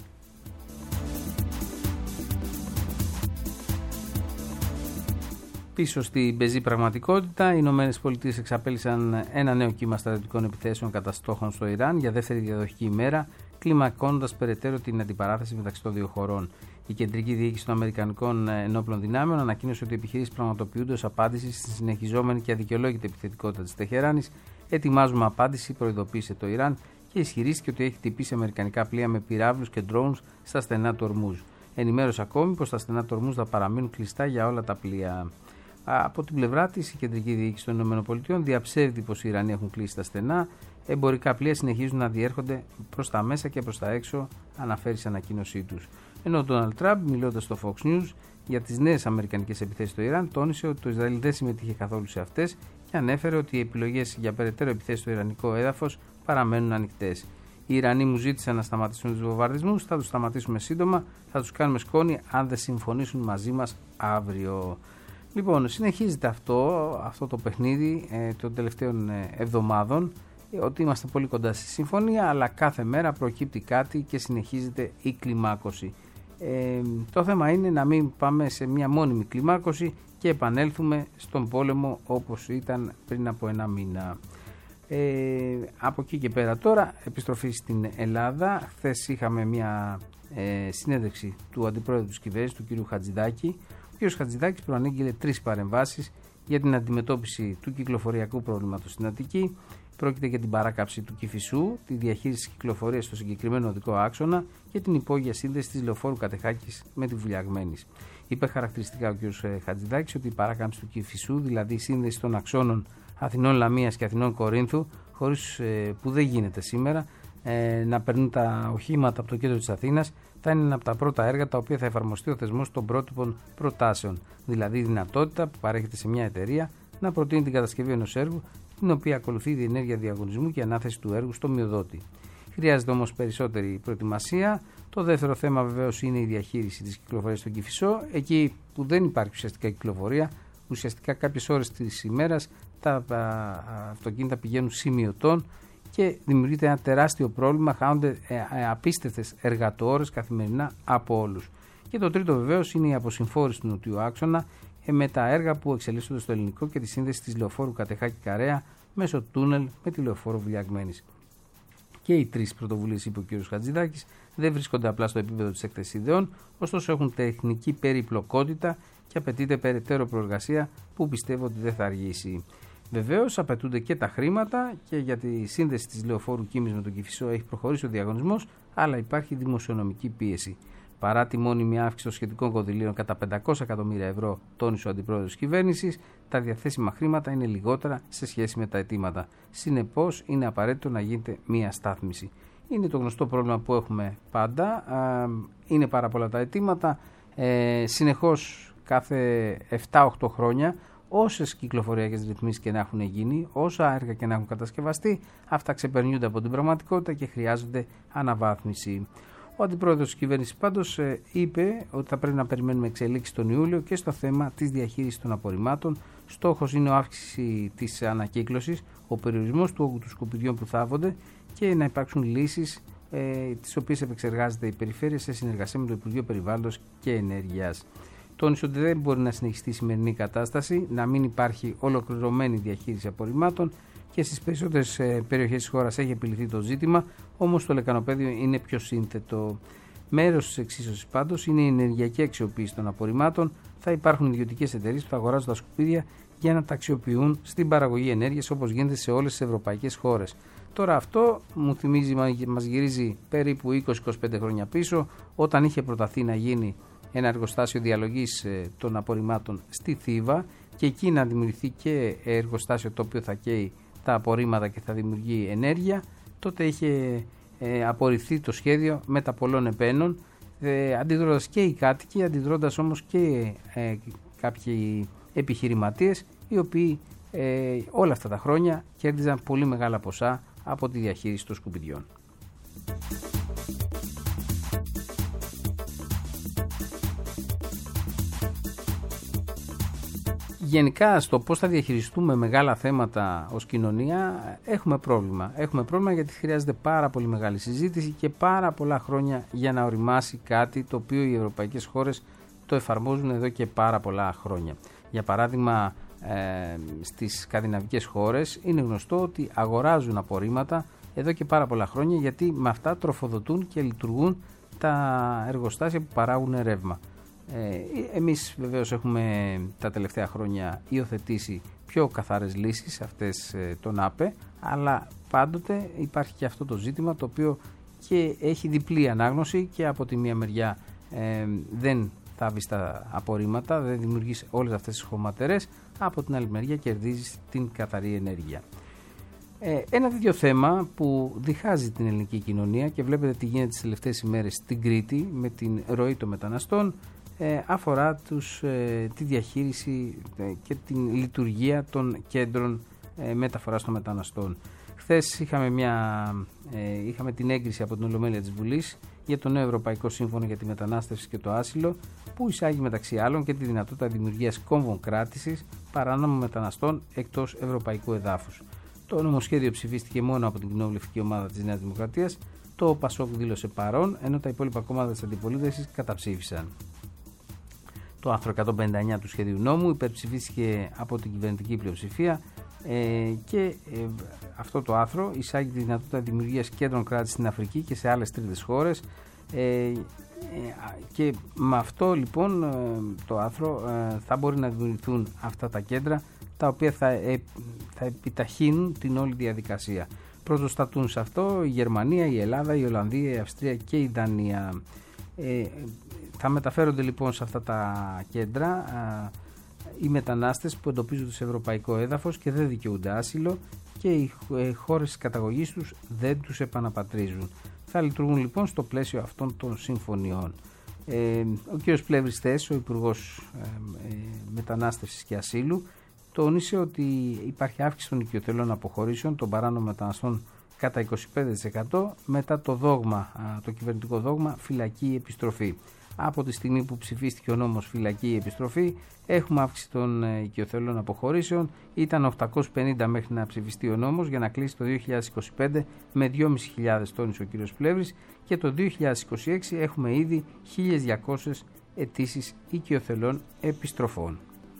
Πίσω στην πεζή πραγματικότητα, οι Ηνωμένες Πολιτείες εξαπέλυσαν ένα νέο κύμα στρατιωτικών επιθέσεων κατά στόχων στο Ιράν για δεύτερη διαδοχική ημέρα, κλιμακώνοντας περαιτέρω την αντιπαράθεση μεταξύ των δύο χωρών. Η Κεντρική Διοίκηση των Αμερικανικών Ενόπλων Δυνάμεων ανακοίνωσε ότι οι επιχειρήσεις πραγματοποιούνται ως απάντηση στη συνεχιζόμενη και αδικαιολόγητη επιθετικότητα της Τεχεράνης. Ετοιμάζουμε απάντηση, προειδοποίησε το Ιράν και ισχυρίστηκε ότι έχει χτυπήσει αμερικανικά πλοία με πυράβλους και drones στα στενά του Ορμούζ. Ενημέρωσε ακόμη πως τα στενά του Ορμούζ θα παραμείνουν κλειστά για όλα τα πλοία. Από την πλευρά της, η Κεντρική Διοίκηση των ΗΠΑ διαψεύδει πως οι Ιρανοί έχουν κλείσει τα στενά. Εμπορικά πλοία συνεχίζουν να διέρχονται προς τα μέσα και προς τα έξω, αναφέρει σε ανακοίνωσή τους. Ενώ ο Ντόναλντ Τραμπ, μιλώντας στο Fox News για τις νέες αμερικανικές επιθέσεις στο Ιράν, τόνισε ότι το Ισραήλ δεν συμμετείχε καθόλου σε αυτές και ανέφερε ότι οι επιλογές για περαιτέρω επιθέσεις στο ιρανικό έδαφος παραμένουν ανοιχτές. Οι Ιρανοί μου ζήτησαν να σταματήσουν τους βομβαρδισμούς, θα τους σταματήσουμε σύντομα, θα τους κάνουμε σκόνη αν δεν συμφωνήσουν μαζί μας αύριο. Λοιπόν, συνεχίζεται αυτό, αυτό το παιχνίδι ε, των τελευταίων ε, εβδομάδων, ε, ότι είμαστε πολύ κοντά στη συμφωνία, αλλά κάθε μέρα προκύπτει κάτι και συνεχίζεται η κλιμάκωση. Ε, το θέμα είναι να μην πάμε σε μια μόνιμη κλιμάκωση και επανέλθουμε στον πόλεμο όπως ήταν πριν από ένα μήνα. Ε, από εκεί και πέρα τώρα, επιστροφή στην Ελλάδα. Χθες είχαμε μια ε, συνέντευξη του Αντιπρόεδρου της κυβέρνησης, του κ. Χατζηδάκη. Ο κ. Χατζηδάκης προανήγγειλε τρεις παρεμβάσεις για την αντιμετώπιση του κυκλοφοριακού προβλήματος στην Αττική. Πρόκειται για την παράκαψη του Κηφισού, τη διαχείριση της κυκλοφορίας στο συγκεκριμένο οδικό άξονα και την υπόγεια σύνδεση της λεωφόρου Κατεχάκης με τη Βουλιαγμένης. Είπε χαρακτηριστικά ο κ. Χατζηδάκης ότι η παράκαμψη του Κηφισού, δηλαδή η σύνδεση των αξώνων Αθηνών Λαμίας και Αθηνών Κορίνθου, χωρίς, ε, που δεν γίνεται σήμερα, ε, να περνούν τα οχήματα από το κέντρο της Αθήνας, θα είναι ένα από τα πρώτα έργα τα οποία θα εφαρμοστεί ο θεσμός των πρότυπων προτάσεων. Δηλαδή η δυνατότητα που παρέχεται σε μια εταιρεία να προτείνει την κατασκευή ενός έργου, την οποία ακολουθεί η διενέργεια διαγωνισμού και ανάθεση του έργου στο μειοδότη. Χρειάζεται όμως περισσότερη προετοιμασία. Το δεύτερο θέμα βεβαίως είναι η διαχείριση της κυκλοφορίας στον Κηφισό. Εκεί που δεν υπάρχει ουσιαστικά κυκλοφορία, ουσιαστικά κάποιες ώρες της ημέρας τα αυτοκίνητα πηγαίνουν σημειωτών και δημιουργείται ένα τεράστιο πρόβλημα, χάνονται απίστευτες εργατοώρες καθημερινά από όλους. Και το τρίτο βεβαίως είναι η αποσυμφόρηση του νοτιού άξονα με τα έργα που εξελίσσονται στο ελληνικό και τη σύνδεση της λεωφόρου Κατεχάκη Καρέα μέσω τούνελ με τη λεωφόρο Βουλιαγμένης. Και οι τρεις πρωτοβουλίες, είπε ο κ. Χατζηδάκης, δεν βρίσκονται απλά στο επίπεδο της έκθεσης ιδεών, ωστόσο έχουν τεχνική περιπλοκότητα και απαιτείται περαιτέρω προεργασία που πιστεύω ότι δεν θα αργήσει. Βεβαίως απαιτούνται και τα χρήματα και για τη σύνδεση της λεωφόρου Κίμης με τον Κηφισό έχει προχωρήσει ο διαγωνισμός, αλλά υπάρχει δημοσιονομική πίεση. Παρά τη μόνιμη αύξηση των σχετικών κονδυλίων κατά πεντακόσια εκατομμύρια ευρώ, τόνισε ο αντιπρόεδρος της κυβέρνησης, τα διαθέσιμα χρήματα είναι λιγότερα σε σχέση με τα αιτήματα. Συνεπώς, είναι απαραίτητο να γίνεται μία στάθμιση. Είναι το γνωστό πρόβλημα που έχουμε πάντα. Είναι πάρα πολλά τα αιτήματα. Ε, συνεχώς, κάθε επτά οχτώ χρόνια, όσες κυκλοφοριακές ρυθμίσεις και να έχουν γίνει, όσα έργα και να έχουν κατασκευαστεί, αυτά ξεπερνιούνται από την πραγματικότητα και χρειάζονται αναβάθμιση. Ο αντιπρόεδρος της κυβέρνησης πάντως ε, είπε ότι θα πρέπει να περιμένουμε εξελίξεις τον Ιούλιο και στο θέμα της διαχείρισης των απορριμμάτων. Στόχος είναι η αύξηση της ανακύκλωσης, ο περιορισμός του όγκου των σκουπιδιών που θάβονται και να υπάρξουν λύσεις ε, τις οποίες επεξεργάζεται η περιφέρεια σε συνεργασία με το Υπουργείο Περιβάλλοντος και Ενέργειας. Τόνισε ότι δεν μπορεί να συνεχιστεί η σημερινή κατάσταση, να μην υπάρχει ολοκληρωμένη διαχείριση απορριμμάτων και στις περισσότερες ε, περιοχές της χώρας έχει επιληθεί το ζήτημα, όμως το λεκανοπέδιο είναι πιο σύνθετο. Μέρος της εξίσωσης πάντως είναι η ενεργειακή αξιοποίηση των απορριμμάτων. Θα υπάρχουν ιδιωτικές εταιρείες που θα αγοράζουν τα σκουπίδια για να τα αξιοποιούν στην παραγωγή ενέργειας, όπως γίνεται σε όλες τις ευρωπαϊκές χώρες. Τώρα αυτό μου θυμίζει, μας γυρίζει περίπου είκοσι με είκοσι πέντε χρόνια πίσω, όταν είχε προταθεί να γίνει ένα εργοστάσιο διαλογής των απορριμμάτων στη Θήβα και εκεί να δημιουργηθεί και εργοστάσιο το οποίο θα καίει τα απορρίμματα και θα δημιουργεί ενέργεια. Τότε είχε ε, απορριφθεί το σχέδιο με τα πολλών επένων, ε, αντιδρώντας και οι κάτοικοι, αντιδρώντας όμως και ε, κάποιοι επιχειρηματίες, οι οποίοι ε, όλα αυτά τα χρόνια κέρδιζαν πολύ μεγάλα ποσά από τη διαχείριση των σκουπιδιών. Γενικά στο πώς θα διαχειριστούμε μεγάλα θέματα ως κοινωνία έχουμε πρόβλημα. Έχουμε πρόβλημα γιατί χρειάζεται πάρα πολύ μεγάλη συζήτηση και πάρα πολλά χρόνια για να οριμάσει κάτι το οποίο οι ευρωπαϊκές χώρες το εφαρμόζουν εδώ και πάρα πολλά χρόνια. Για παράδειγμα, ε, στις σκανδιναβικές χώρες είναι γνωστό ότι αγοράζουν απορρίμματα εδώ και πάρα πολλά χρόνια, γιατί με αυτά τροφοδοτούν και λειτουργούν τα εργοστάσια που παράγουν ρεύμα. Ε, εμείς βεβαίως έχουμε τα τελευταία χρόνια υιοθετήσει πιο καθαρές λύσεις, αυτές ε, των ΑΠΕ, αλλά πάντοτε υπάρχει και αυτό το ζήτημα το οποίο και έχει διπλή ανάγνωση, και από τη μία μεριά ε, δεν θάβει τα απορρίμματα, δεν δημιουργεί όλες αυτές τις χωματερές, από την άλλη μεριά κερδίζει την καθαρή ενέργεια. Ε, ένα τέτοιο θέμα που διχάζει την ελληνική κοινωνία και βλέπετε τι γίνεται τις τελευταίες ημέρες στην Κρήτη με την ροή των μεταναστών, ε, αφορά τους, ε, τη διαχείριση ε, και την λειτουργία των κέντρων ε, μεταφοράς των μεταναστών. Χθες είχαμε, μια, ε, είχαμε την έγκριση από την Ολομέλεια της Βουλής για το νέο Ευρωπαϊκό Σύμφωνο για τη Μετανάστευση και το Άσυλο, που εισάγει μεταξύ άλλων και τη δυνατότητα δημιουργίας κόμβων κράτησης παράνομων μεταναστών εκτός ευρωπαϊκού εδάφους. Το νομοσχέδιο ψηφίστηκε μόνο από την κοινοβουλευτική ομάδα της Νέας Δημοκρατίας, το ΠΑΣΟΚ δήλωσε παρόν, ενώ τα υπόλοιπα κόμματα της αντιπολίτευσης καταψήφισαν. Το άρθρο εκατόν πενήντα εννιά του σχεδίου νόμου υπερψηφίστηκε από την κυβερνητική πλειοψηφία ε, και ε, αυτό το άρθρο εισάγει τη δυνατότητα δημιουργίας κέντρων κράτησης στην Αφρική και σε άλλες τρίτες χώρες, ε, ε, και με αυτό λοιπόν ε, το άρθρο ε, θα μπορεί να δημιουργηθούν αυτά τα κέντρα, τα οποία θα, ε, θα επιταχύνουν την όλη διαδικασία. Πρωτοστατούν σε αυτό η Γερμανία, η Ελλάδα, η Ολλανδία, η Αυστρία και η Δανία. Ε, θα μεταφέρονται λοιπόν σε αυτά τα κέντρα α, οι μετανάστες που εντοπίζονται σε ευρωπαϊκό έδαφος και δεν δικαιούνται άσυλο, και οι χώρες καταγωγής τους δεν τους επαναπατρίζουν. Θα λειτουργούν λοιπόν στο πλαίσιο αυτών των συμφωνιών. Ε, ο κ. Πλεύρης Θέσης, ο Υπουργός ε, ε, Μετανάστευσης και Ασύλου, τόνισε ότι υπάρχει αύξηση των οικειοθελών αποχωρήσεων των παράνομων μεταναστών κατά είκοσι πέντε τοις εκατό μετά το δόγμα, το κυβερνητικό δόγμα φυλακή επιστροφή. Από τη στιγμή που ψηφίστηκε ο νόμος φυλακή επιστροφή, έχουμε αύξηση των οικειοθελών αποχωρήσεων. Ήταν οκτακόσιες πενήντα μέχρι να ψηφιστεί ο νόμος, για να κλείσει το δύο χιλιάδες είκοσι πέντε με δυόμισι χιλιάδες, τόνισε ο κ. Πλεύρης, και το δύο χιλιάδες είκοσι έξι έχουμε ήδη χίλιες διακόσιες αιτήσεις οικειοθελών επιστροφών.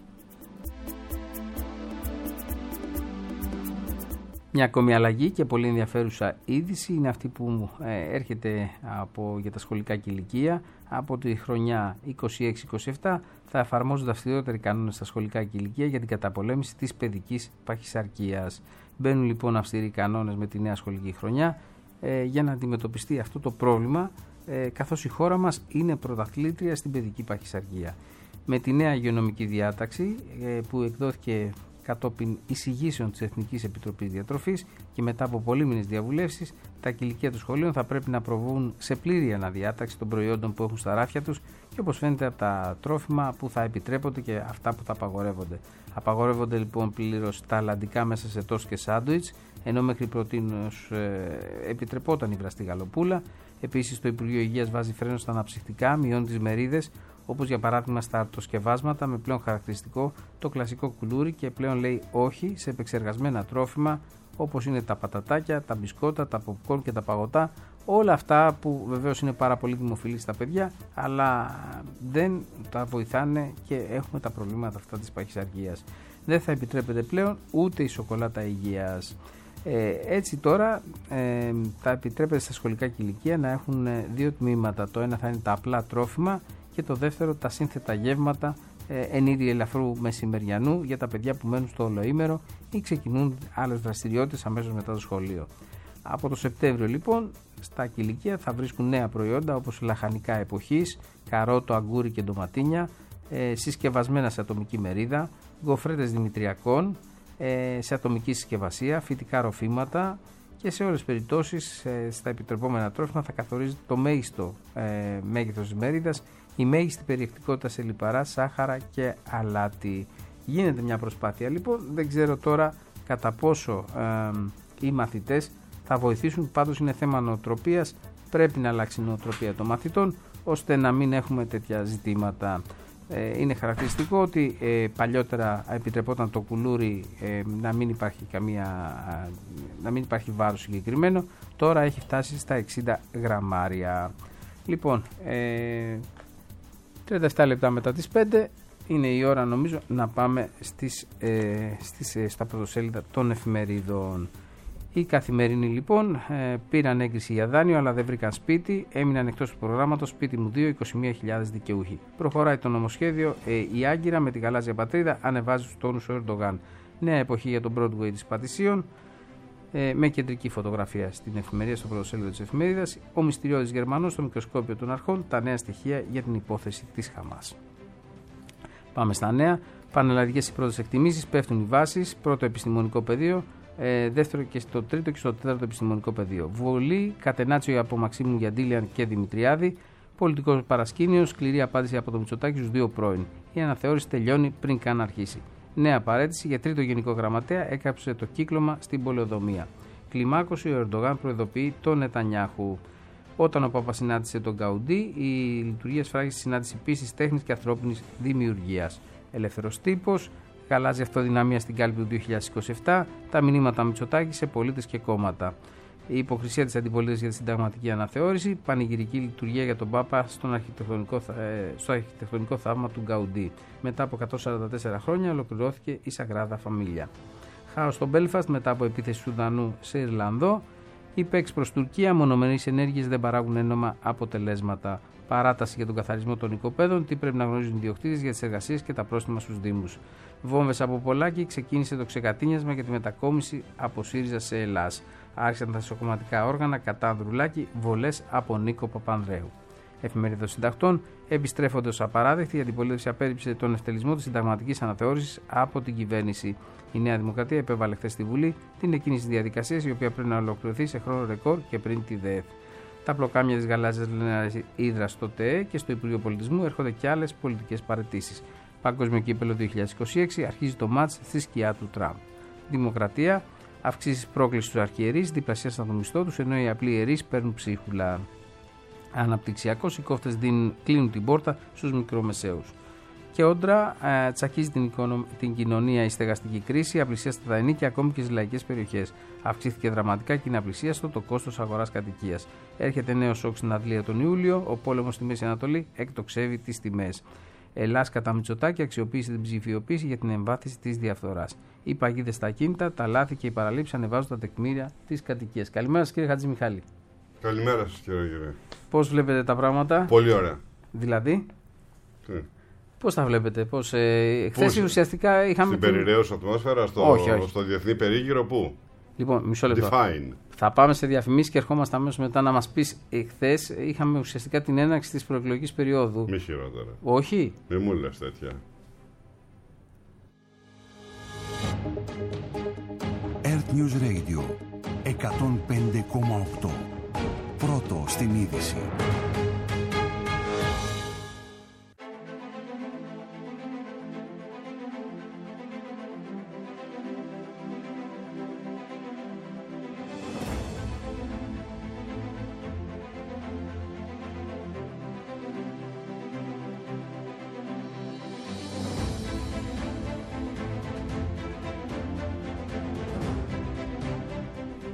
Μια ακόμη αλλαγή και πολύ ενδιαφέρουσα είδηση είναι αυτή που ε, έρχεται από, για τα σχολικά κηλικεία. Από τη χρονιά είκοσι έξι είκοσι επτά θα εφαρμόζονται αυστηρότεροι κανόνες στα σχολικά κηλικεία για την καταπολέμηση της παιδικής παχυσαρκίας. Μπαίνουν λοιπόν αυστηροί κανόνες με τη νέα σχολική χρονιά ε, για να αντιμετωπιστεί αυτό το πρόβλημα, ε, καθώς η χώρα μας είναι πρωταθλήτρια στην παιδική παχυσαρκία. Με τη νέα υγειονομική διάταξη ε, που εκδόθηκε κατόπιν εισηγήσεων της Εθνικής Επιτροπής Διατροφής και μετά από πολύμηνες διαβουλεύσεις, τα κηλικεία των σχολείων θα πρέπει να προβούν σε πλήρη αναδιάταξη των προϊόντων που έχουν στα ράφια τους, και όπως φαίνεται από τα τρόφιμα που θα επιτρέπονται και αυτά που θα απαγορεύονται. Απαγορεύονται λοιπόν πλήρως τα αλλαντικά μέσα σε τόστ και σάντουιτς, ενώ μέχρι προτείνως ε, επιτρεπόταν η βραστή γαλοπούλα. Επίσης, το Υπουργείο Υγείας βάζει φρένο στα αναψυκτικά, μειώνει τις μερίδες, όπως για παράδειγμα στα αρτοσκευάσματα, με πλέον χαρακτηριστικό το κλασικό κουλούρι, και πλέον λέει όχι σε επεξεργασμένα τρόφιμα όπως είναι τα πατατάκια, τα μπισκότα, τα popcorn και τα παγωτά. Όλα αυτά που βεβαίως είναι πάρα πολύ δημοφιλή στα παιδιά, αλλά δεν τα βοηθάνε και έχουμε τα προβλήματα αυτά της παχυσαρκίας. Δεν θα επιτρέπεται πλέον ούτε η σοκολάτα υγείας. Ε, έτσι τώρα ε, θα επιτρέπεται στα σχολικά κηλικεία να έχουν δύο τμήματα. Το ένα θα είναι τα απλά τρόφιμα και το δεύτερο τα σύνθετα γεύματα ε, εν είδη ελαφρού μεσημεριανού για τα παιδιά που μένουν στο ολοήμερο ή ξεκινούν άλλες δραστηριότητες αμέσως μετά το σχολείο. Από το Σεπτέμβριο λοιπόν στα κηλικεία θα βρίσκουν νέα προϊόντα όπως λαχανικά εποχής, καρότο, αγκούρι και ντοματίνια, ε, συσκευασμένα σε ατομική μερίδα, γκοφρέτες δημητριακών ε, σε ατομική συσκευασία, φυτικά ροφήματα και σε όλες τις περιπτώσεις ε, στα επιτρεπόμενα τρόφιμα θα καθορίζεται το μέγιστο ε, μέγεθος της μερίδας, η μέγιστη περιεκτικότητα σε λιπαρά, σάχαρα και αλάτι. Γίνεται μια προσπάθεια λοιπόν, δεν ξέρω τώρα κατά πόσο ε, οι μαθητές θα βοηθήσουν, πάντως είναι θέμα νοοτροπίας, πρέπει να αλλάξει η νοοτροπία των μαθητών ώστε να μην έχουμε τέτοια ζητήματα. Ε, είναι χαρακτηριστικό ότι ε, παλιότερα επιτρεπόταν το κουλούρι ε, να μην υπάρχει καμία, να μην υπάρχει βάρος συγκεκριμένο, τώρα έχει φτάσει στα εξήντα γραμμάρια. Λοιπόν, ε, τριάντα επτά λεπτά μετά τις πέντε είναι η ώρα νομίζω να πάμε στις, ε, στις, ε, στα πρωτοσέλιδα των εφημερίδων. Οι καθημερινοί λοιπόν ε, πήραν έγκριση για δάνειο αλλά δεν βρήκαν σπίτι, έμειναν εκτός του προγράμματος Σπίτι μου δύο, είκοσι μία χιλιάδες δικαιούχοι. Προχωράει το νομοσχέδιο, ε, η Άγκυρα με την γαλάζια πατρίδα ανεβάζει τους τόνους ο Ερντογάν. Νέα εποχή για τον Broadway της Πατησίων, ε, με κεντρική φωτογραφία στην εφημερίδα, στο πρωτοσέλιδο της εφημερίδας. Ο μυστηριώδης Γερμανός στο μικροσκόπιο των αρχών, τα νέα στοιχεία για την υπόθεση της Χαμάς. Πάμε στα νέα. Πανελλαδικές οι πρώτες εκτιμήσεις, πέφτουν οι βάσεις, πρώτο επιστημονικό πεδίο. Ε, δεύτερο και στο τρίτο και στο τέταρτο επιστημονικό πεδίο. Βολή, κατενάτσιο από Μαξίμου Γιαντήλιαν και Δημητριάδη. Πολιτικό παρασκήνιο, σκληρή απάντηση από τον Μητσοτάκη στους δύο πρώην. Η αναθεώρηση τελειώνει πριν καν αρχίσει. Νέα παρέτηση για τρίτο γενικό γραμματέα, έκαψε το κύκλωμα στην πολεοδομία. Κλιμάκωση, ο Ερντογάν προειδοποιεί τον Νετανιάχου. Όταν ο Πάπας συνάντησε τον Γκαουντή, η λειτουργία σφράγισε στη συνάντηση πίστης, τέχνης και ανθρώπινης δημιουργίας. Ελεύθερος τύπος. Γαλάζια αυτοδυναμία στην κάλπη του δύο χιλιάδες είκοσι επτά, τα μηνύματα Μητσοτάκη σε πολίτες και κόμματα. Η υποκρισία της αντιπολίτευσης για τη συνταγματική αναθεώρηση, πανηγυρική λειτουργία για τον Πάπα στον αρχιτεκτονικό, ε, στο αρχιτεκτονικό θαύμα του Γκαουντή. Μετά από εκατόν σαράντα τέσσερα χρόνια ολοκληρώθηκε η Σαγράδα Φαμίλια. Χάος στο Μπέλφαστ μετά από επίθεση Σουδανού σε Ιρλανδό. Οι παίξεις προς Τουρκία, μονομερείς ενέργειες δεν παράγουν ένομα αποτελέσματα. Παράταση για τον καθαρισμό των οικοπαίδων, τι πρέπει να γνωρίζουν οι ιδιοκτήτες για τις εργασίες και τα πρόστιμα στους Δήμους. Βόμβες από Πολάκη, ξεκίνησε το ξεκατίνιασμα για τη μετακόμιση από ΣΥΡΙΖΑ σε Ελλάς. Άρχισαν τα ισοκομματικά όργανα κατά Ανδρουλάκη, βολές από Νίκο Παπανδρέου. Εφημερίδα Συντακτών, επιστρέφονται ως απαράδεκτη, η αντιπολίτευση απέρριψε τον ευτελισμό της συνταγματικής αναθεώρησης από την κυβέρνηση. Η Νέα Δημοκρατία επέβαλε χθες στη Βουλή την εκκίνηση της διαδικασίας, η οποία πρέπει να ολοκληρωθεί σε χρόνο ρεκόρ και πριν τη ΔΕΘ. Τα πλοκάμια της γαλάζιας λένε ύδρα στο ΤΕΕ και στο Υπουργείο Πολιτισμού έρχονται και άλλες πολιτικές παραιτήσεις. Παγκόσμιο κύπελλο δύο χιλιάδες είκοσι έξι, αρχίζει το μάτς στη σκιά του Τραμπ. Δημοκρατία, αυξήσεις πρόκληση στους αρχιερείς, διπλασίασαν το μισθό τους, ενώ οι απλοί ιερείς παίρνουν ψίχουλα. Αναπτυξιακός, οι κόφτες δίνουν, κλείνουν την πόρτα στους μικρομεσαίους. Και όντρα, ε, τσακίζει την, οικονομ... την κοινωνία η στεγαστική κρίση, απλησίαστα τα ενίκια ακόμη και στις λαϊκές περιοχές. Αυξήθηκε δραματικά και είναι απλησίαστο το κόστος αγοράς κατοικίας. Έρχεται νέο σοκ στην Αδλία τον Ιούλιο, ο πόλεμος στη Μέση Ανατολή εκτοξεύει τις τιμές. Ελλάς κατά Μητσοτάκη αξιοποίησε την ψηφιοποίηση για την εμβάθυνση της διαφθοράς. Οι παγίδες στα ακίνητα, τα λάθη και οι παραλήψεις ανεβάζουν τα τεκμήρια της κατοικίας. Καλημέρα σας, κύριε Χατζημιχάλη. Καλημέρα σας, κύριε Γερέ. Πώς βλέπετε τα πράγματα? Πολύ ωραία. Δηλαδή, Τι? πώς τα βλέπετε, πώς, ε, χθες ουσιαστικά είχαμε... Στην περιραίωσα ατμόσφαιρα, στο, όχι, όχι. στο διεθνή περίγυρο, πού? Λοιπόν, μισό λεπτό. Define. Θα πάμε σε διαφημίσεις και ερχόμαστε αμέσως μετά να μας πεις. Χθες είχαμε ουσιαστικά την έναρξη της προεκλογικής περίοδου. Μη χειρότερα. Όχι. Μη μου λες τέτοια. Earth News Radio εκατόν πέντε κόμμα οκτώ. Πρώτο στην είδηση.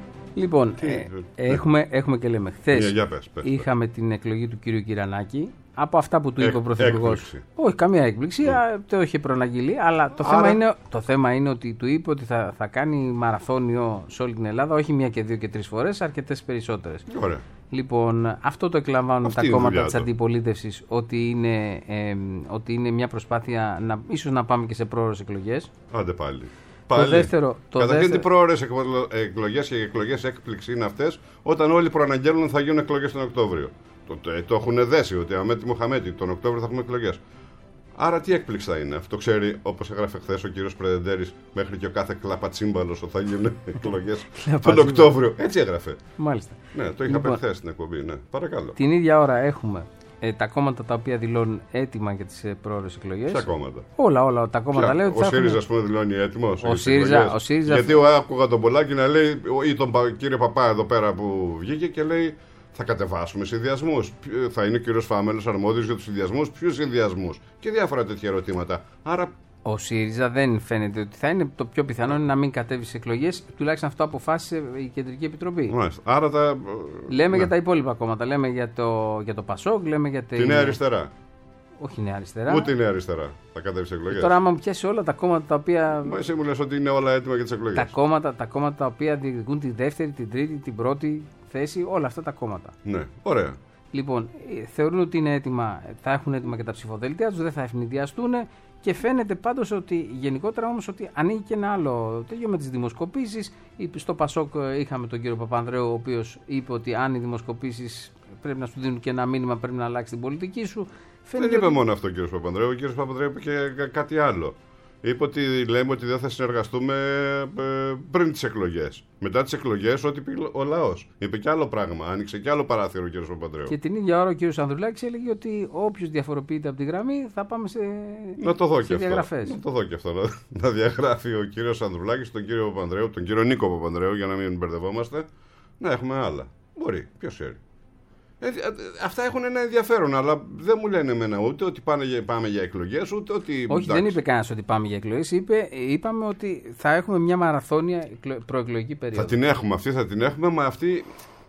Λοιπόν, ε, έχουμε, έχουμε και λέμε. Χθες yeah, yeah, πες, πες, είχαμε πες. την εκλογή του κύριου Κυρανάκη. από αυτά που του είπε Εκ, ο Πρωθυπουργός. έκπληξη. Όχι, καμία έκπληξη, mm. το είχε προαναγγείλει. Αλλά το, Άρα... θέμα είναι, το θέμα είναι ότι του είπε ότι θα, θα κάνει μαραθώνιο σε όλη την Ελλάδα, όχι μία και δύο και τρεις φορές, αρκετές περισσότερες. Ωραία. Λοιπόν, αυτό το εκλαμβάνουν Αυτή τα κόμματα της αντιπολίτευσης, ότι είναι, ε, ότι είναι μια προσπάθεια να, ίσως να πάμε και σε πρόωρες εκλογές. Άντε πάλι. Το Πάλι. δεύτερο, το Καταρχήν, δεύτερο... τι πρόωρες εκλογές και εκλογές έκπληξη είναι αυτές, όταν όλοι προαναγγέλνουν θα γίνουν εκλογές τον Οκτώβριο. Το, το, το έχουν δέσει ότι αμέτη Μοχαμέτη τον Οκτώβριο θα έχουμε εκλογές. Άρα τι έκπληξη θα είναι. Αυτό ξέρει, όπως έγραφε χθες ο κύριος Πρεδεντέρης, μέχρι και ο κάθε κλαπατσίμπαλος ότι θα γίνουν εκλογές τον Οκτώβριο. Έτσι έγραφε. Μάλιστα. Ναι, το είχα Λοιπόν, πει χθες στην εκπομπή. Ναι. Παρακαλώ. Την ίδια ώρα έχουμε ε, τα κόμματα τα οποία δηλώνουν έτοιμα για τις ε, πρόωρες εκλογές. Ποια κόμματα. Όλα, όλα τα κόμματα Ποια, λέει ότι ο θα ΣΥΡΙΖΑ, έχουν... ας πούμε, δηλώνει έτοιμος. Ο ΣΥΡΙΖΑ, ο ΣΥΡΙΖΑ... Γιατί εγώ άκουγα τον Πολάκη να λέει, ή τον κύριο Παπά εδώ πέρα που βγήκε και λέει, θα κατεβάσουμε συνδυασμούς. Θα είναι ο κύριος Φάμελος αρμόδιος για τους συνδυασμούς. Ποιους συνδυασμούς. Και διάφορα τέτοια ερωτήματα. Άρα. Ο ΣΥΡΙΖΑ δεν φαίνεται ότι θα είναι το πιο πιθανό είναι να μην κατέβει σε εκλογές. Τουλάχιστον αυτό αποφάσισε η Κεντρική Επιτροπή. Μάλιστα. Άρα τα... Λέμε ναι. για τα υπόλοιπα κόμματα. Λέμε για το, για το ΠΑΣΟΚ, λέμε για τη Νέα Αριστερά. Όχι Νέα Αριστερά. Ούτε η Νέα Αριστερά θα κατέβει σε εκλογές. Τώρα, άμα μου πιάσει όλα τα κόμματα τα οποία. Μα εσύ μου λες ότι είναι όλα έτοιμα για τις εκλογές. Τα κόμματα, τα κόμματα τα οποία διεκδικούν τη δεύτερη, την τρίτη, την πρώτη θέση, όλα αυτά τα κόμματα. Ναι, ωραία. Λοιπόν, θεωρούν ότι είναι έτοιμα, θα έχουν έτοιμα και τα ψηφοδέλτια τους, δεν θα ευνηδιαστούν και φαίνεται πάντως ότι γενικότερα όμως ότι ανοίγει και ένα άλλο τέτοιο με τις δημοσκοπήσεις. Στο ΠΑΣΟΚ είχαμε τον κύριο Παπανδρέου, ο οποίος είπε ότι αν οι δημοσκοπήσεις πρέπει να σου δίνουν και ένα μήνυμα, πρέπει να αλλάξει την πολιτική σου. Φαίνεται δεν είπε ότι... μόνο αυτό ο κύριος Παπανδρέου, ο κύριος Παπανδρέου είπε και κάτι άλλο. Είπε ότι λέμε ότι δεν θα συνεργαστούμε πριν τις εκλογές. Μετά τις εκλογές, ό,τι πει ο λαός. Είπε και άλλο πράγμα. Άνοιξε και άλλο παράθυρο ο κύριος Παπανδρέου. Και την ίδια ώρα ο κύριος Ανδρουλάκης έλεγε ότι όποιος διαφοροποιείται από τη γραμμή θα πάμε σε, να το δω σε διαγραφές. Να το δω και αυτό. Να, να διαγράφει ο κύριος Ανδρουλάκης τον κύριο Παπανδρέου, τον κύριο Νίκο Παπανδρέου, για να μην μπερδευόμαστε. Να έχουμε άλλα. Μπορεί. Ποιος ξέρει. Ε, αυτά έχουν ένα ενδιαφέρον, αλλά δεν μου λένε εμένα ούτε ότι πάνε για, πάμε για εκλογές, ούτε ότι. Όχι, εντάξει. Δεν είπε κανένας ότι πάμε για εκλογές. Είπε, είπαμε ότι θα έχουμε μια μαραθώνια προεκλογική περίοδο. Θα την έχουμε αυτή, θα την έχουμε, μα αυτή.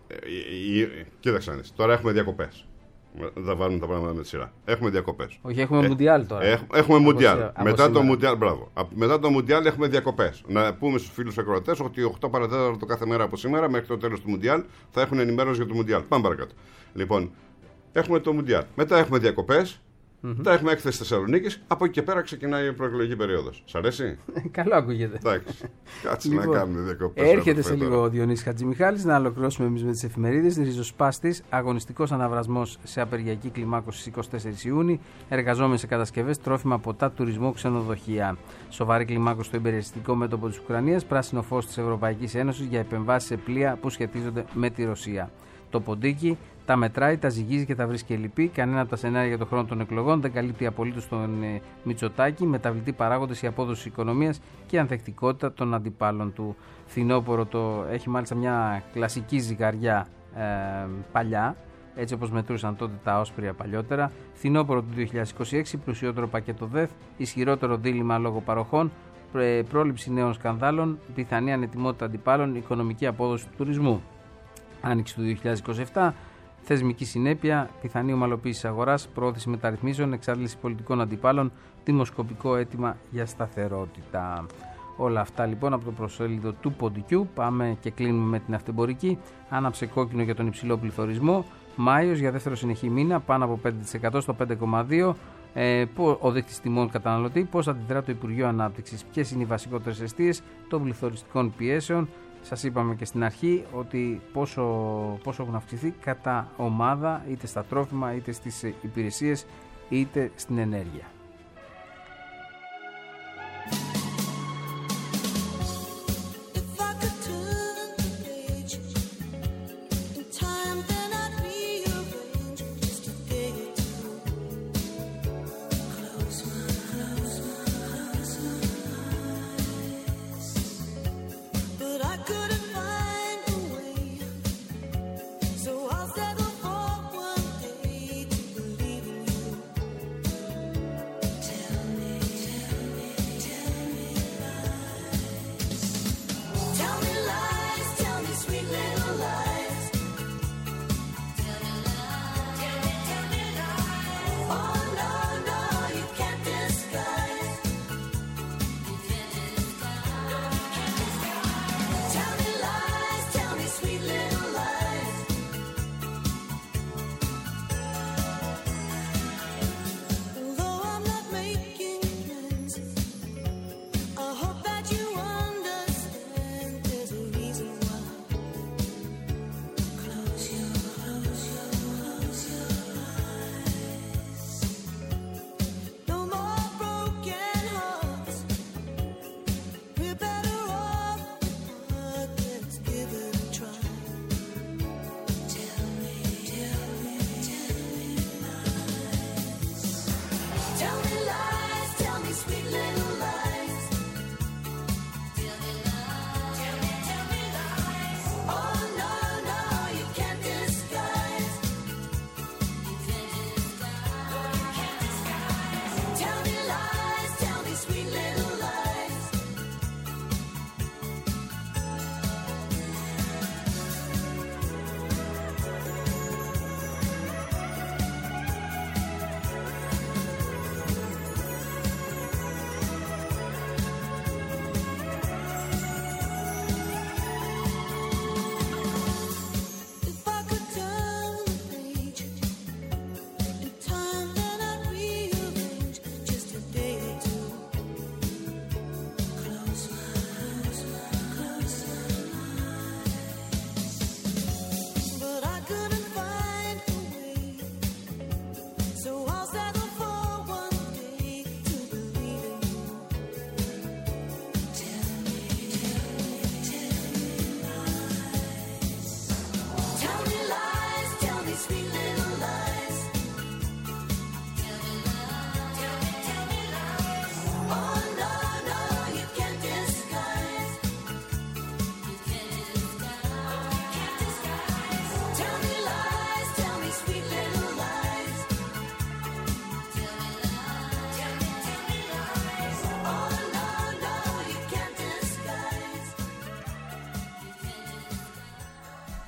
Ε, ε, κοίταξε να δεις. Τώρα έχουμε διακοπές. Θα βάλουμε τα πράγματα με τη σειρά. Έχουμε διακοπές. Όχι, έχουμε ε, Μουντιάλ τώρα. Έχ, έχουμε Μουντιάλ. Μετά το Μουντιάλ, μπράβο. Μετά το Μουντιάλ έχουμε διακοπές. Να πούμε στους φίλους ακροατές ότι οκτώ παρά τέταρτο κάθε μέρα από σήμερα μέχρι το τέλος του Μουντιάλ θα έχουν ενημέρωση για το Μουντιάλ. Πάμε παρακάτω. Λοιπόν, έχουμε το Μουντιάλ. Μετά έχουμε διακοπές. Mm-hmm. Μετά έχουμε έκθεση Θεσσαλονίκης. Από εκεί και πέρα ξεκινάει η προεκλογική περίοδος. Σ' αρέσει? Καλό ακούγεται. Εντάξει. Κάτσε λοιπόν, να κάνουμε διακοπές. Έρχεται σε λίγο ο Διονύσης Χατζημιχάλης να ολοκληρώσουμε εμείς με τις εφημερίδες. Ριζοσπάστης, αγωνιστικός αναβρασμός σε απεργιακή κλιμάκωση στις είκοσι τέσσερις Ιούνιου. Εργαζόμενοι σε κατασκευές, τρόφιμα, ποτά, τουρισμό, ξενοδοχεία. Σοβαρή κλιμάκωση στο υπεριαλιστικό μέτωπο της Ουκρανίας. Πράσινο φως της Ευρωπαϊκής Ένωσης για επεμβάσεις σε πλοία που σχετίζονται με τη Ρωσία. Το ποντίκι τα μετράει, τα ζυγίζει και τα βρίσκει ελλειπή. Κανένα από τα σενάρια για τον χρόνο των εκλογών δεν καλύπτει απολύτως τον ε, Μητσοτάκη. Μεταβλητοί παράγοντες η απόδοση της οικονομίας και η ανθεκτικότητα των αντιπάλων του. Φθινόπωρο το έχει μάλιστα μια κλασική ζυγαριά ε, παλιά, έτσι όπως μετρούσαν τότε τα όσπρια παλιότερα. Φθινόπωρο του δύο χιλιάδες είκοσι έξι, πλουσιότερο πακέτο ΔΕΘ, ισχυρότερο δίλημμα λόγω παροχών, πρόληψη νέων σκανδάλων, πιθανή ανετοιμότητα αντιπάλων, οικονομική απόδοση του τουρισμού. Άνοιξη του δύο χιλιάδες είκοσι επτά, θεσμική συνέπεια, πιθανή ομαλοποίηση αγοράς, προώθηση μεταρρυθμίσεων, εξάντληση πολιτικών αντιπάλων, δημοσκοπικό αίτημα για σταθερότητα. Όλα αυτά λοιπόν από το προσέλιδο του Ποντικού. Πάμε και κλείνουμε με την αυτεμπορική. Άναψε κόκκινο για τον υψηλό πληθωρισμό. Μάιος για δεύτερο συνεχή μήνα, πάνω από πέντε τοις εκατό στο πέντε κόμμα δύο τοις εκατό. Ε, ο δείκτης τιμών καταναλωτή, πώς αντιδρά το Υπουργείο Ανάπτυξης, ποιες είναι οι βασικότερες αιστείες των πληθωριστικών πιέσεων. Σας είπαμε και στην αρχή ότι πόσο, πόσο έχουν αυξηθεί κατά ομάδα, είτε στα τρόφιμα, είτε στις υπηρεσίες, είτε στην ενέργεια.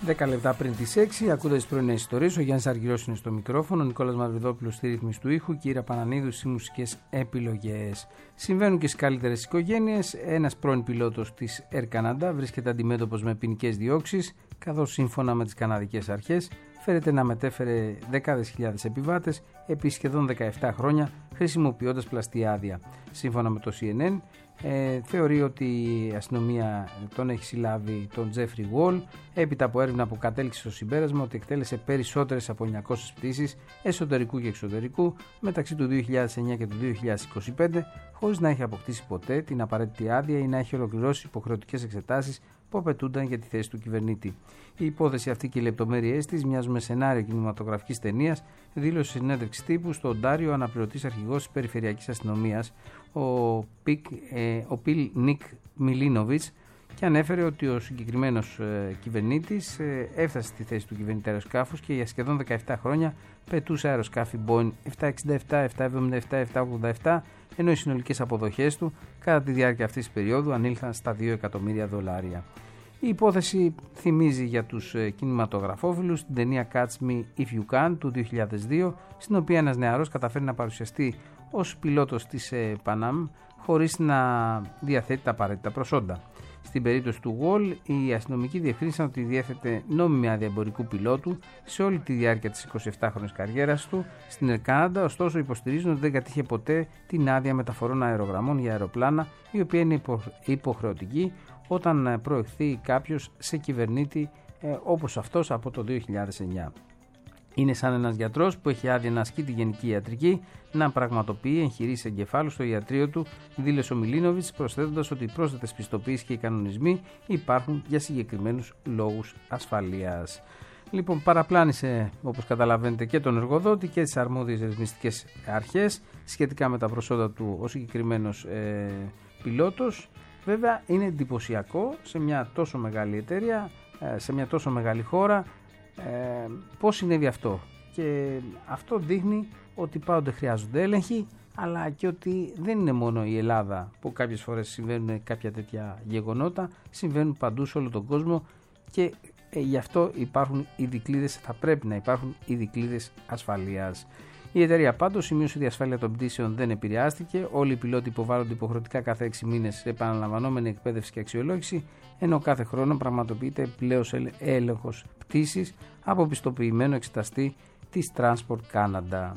δέκα λεπτά πριν τις έξι, ακούτε τις πρωινές ιστορίες. Ο Γιάννης Αργυρός είναι στο μικρόφωνο, ο Νικόλας Μαυριδόπουλος στη ρύθμιση του ήχου και η Ήρα Πανανίδου στις μουσικές επιλογές. Συμβαίνουν και στις καλύτερες οικογένειες. Ένας πρώην πιλότος της Air Canada βρίσκεται αντιμέτωπος με ποινικές διώξεις, καθώς σύμφωνα με τις καναδικές αρχές φέρεται να μετέφερε δεκάδες χιλιάδες επιβάτες επί σχεδόν δεκαεπτά χρόνια χρησιμοποιώντας πλαστή άδεια. Σύμφωνα με το σι εν εν, ε, θεωρεί ότι η αστυνομία τον έχει συλλάβει τον Τζέφρι Γουόλ έπειτα από έρευνα που κατέληξε στο συμπέρασμα ότι εκτέλεσε περισσότερες από εννιακόσιες πτήσεις εσωτερικού και εξωτερικού μεταξύ του δύο χιλιάδες εννιά και του δύο χιλιάδες είκοσι πέντε, χωρίς να έχει αποκτήσει ποτέ την απαραίτητη άδεια ή να έχει ολοκληρώσει υποχρεωτικές εξετάσεις που απαιτούνταν για τη θέση του κυβερνήτη. Η υπόθεση αυτή και οι λεπτομέρειές της μοιάζουν με σενάριο κινηματογραφικής ταινίας, δήλωσε σε συνέντευξη τύπου στο Οντάριο αναπληρωτής αρχηγός της Περιφερειακής Αστυνομίας, ο, Πικ, ε, ο Πιλ Νικ Μιλίνοβιτς, και ανέφερε ότι ο συγκεκριμένος ε, κυβερνήτης ε, έφτασε στη θέση του κυβερνητή αεροσκάφους και για σχεδόν δεκαεπτά χρόνια πετούσε αεροσκάφη Boeing επτακόσια εξήντα επτά, επτακόσια εβδομήντα επτά, επτακόσια ογδόντα επτά, ενώ οι συνολικές αποδοχές του κατά τη διάρκεια αυτής της περίοδου ανήλθαν στα δύο εκατομμύρια δολάρια. Η υπόθεση θυμίζει για τους ε, κινηματογραφόφιλους την ταινία Catch Me If You Can του δύο χιλιάδες δύο, στην οποία ένας νεαρός καταφέρει να παρουσιαστεί ως πιλότος της ε, Pan Am χωρίς να διαθέτει τα απαραίτητα προσόντα. Στην περίπτωση του Wall, οι αστυνομικοί διευκρίνησαν ότι διέθετε νόμιμη άδεια εμπορικού πιλότου σε όλη τη διάρκεια της εικοσιεπτάχρονης καριέρας του στην Air Canada, ωστόσο υποστηρίζουν ότι δεν κατήχε ποτέ την άδεια μεταφορών αερογραμμών για αεροπλάνα, η οποία είναι υποχρεωτική όταν προεχθεί κάποιος σε κυβερνήτη ε, όπως αυτός από το δύο χιλιάδες εννιά. Είναι σαν ένας γιατρός που έχει άδεια να ασκεί τη γενική ιατρική, να πραγματοποιεί εγχειρήσεις εγκεφάλου στο ιατρείο του, δήλωσε ο Μιλίνοβιτς, προσθέτοντας ότι οι πρόσθετες πιστοποιήσεις και οι κανονισμοί υπάρχουν για συγκεκριμένους λόγους ασφαλείας. Λοιπόν, παραπλάνησε, όπως καταλαβαίνετε, και τον εργοδότη και τις αρμόδιες ρυθμιστικές αρχές σχετικά με τα προσόντα του ο συγκεκριμένος ε, πιλότος. Βέβαια, είναι εντυπωσιακό σε μια τόσο μεγάλη εταιρεία, ε, σε μια τόσο μεγάλη χώρα, Ε, πώς συνέβη αυτό, και αυτό δείχνει ότι πάντοτε χρειάζονται έλεγχοι, αλλά και ότι δεν είναι μόνο η Ελλάδα που κάποιες φορές συμβαίνουν κάποια τέτοια γεγονότα, συμβαίνουν παντού σε όλο τον κόσμο και ε, γι' αυτό υπάρχουν οι δικλείδες, θα πρέπει να υπάρχουν οι δικλείδες ασφαλείας. Η εταιρεία πάντως σημείωσε ότι η ασφάλεια των πτήσεων δεν επηρεάστηκε. Όλοι οι πιλότοι υποβάλλονται υποχρεωτικά κάθε έξι μήνες σε επαναλαμβανόμενη εκπαίδευση και αξιολόγηση, ενώ κάθε χρόνο πραγματοποιείται πλέον έλεγχος πτήσης από πιστοποιημένο εξεταστή της Transport Canada.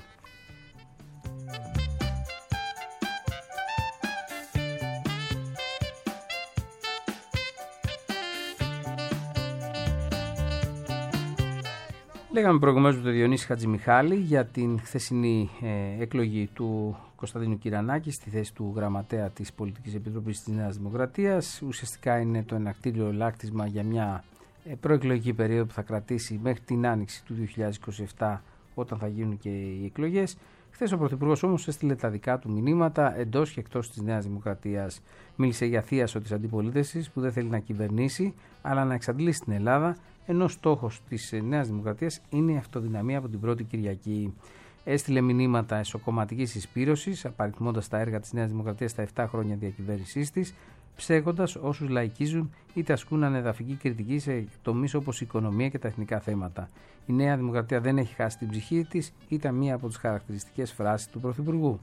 Λέγαμε προηγουμένως με τον Διονύση Χατζημιχάλη για την χθεσινή ε, εκλογή του Κωνσταντίνου Κυρανάκη στη θέση του γραμματέα της Πολιτικής Επιτροπής της Νέας Δημοκρατίας. Ουσιαστικά είναι το ενακτήριο λάκτισμα για μια ε, προεκλογική περίοδο που θα κρατήσει μέχρι την άνοιξη του δύο χιλιάδες είκοσι επτά, όταν θα γίνουν και οι εκλογές. Χθες ο Πρωθυπουργός όμως έστειλε τα δικά του μηνύματα εντός και εκτός της Νέας Δημοκρατίας. Μίλησε για θίασο της αντιπολίτευσης που δεν θέλει να κυβερνήσει, αλλά να εξαντλήσει την Ελλάδα, ενώ στόχος της Νέας Δημοκρατίας είναι η αυτοδυναμία από την πρώτη Κυριακή. Έστειλε μηνύματα εσωκομματικής εισπύρωσης, απαριθμώντας τα έργα της Νέας Δημοκρατίας στα επτά χρόνια διακυβέρνησής της, ψέγοντας όσους λαϊκίζουν είτε ασκούν ανεδαφική κριτική σε τομείς όπως η οικονομία και τα εθνικά θέματα. Η Νέα Δημοκρατία δεν έχει χάσει την ψυχή της, ήταν μία από τις χαρακτηριστικές φράσεις του Πρωθυπουργού.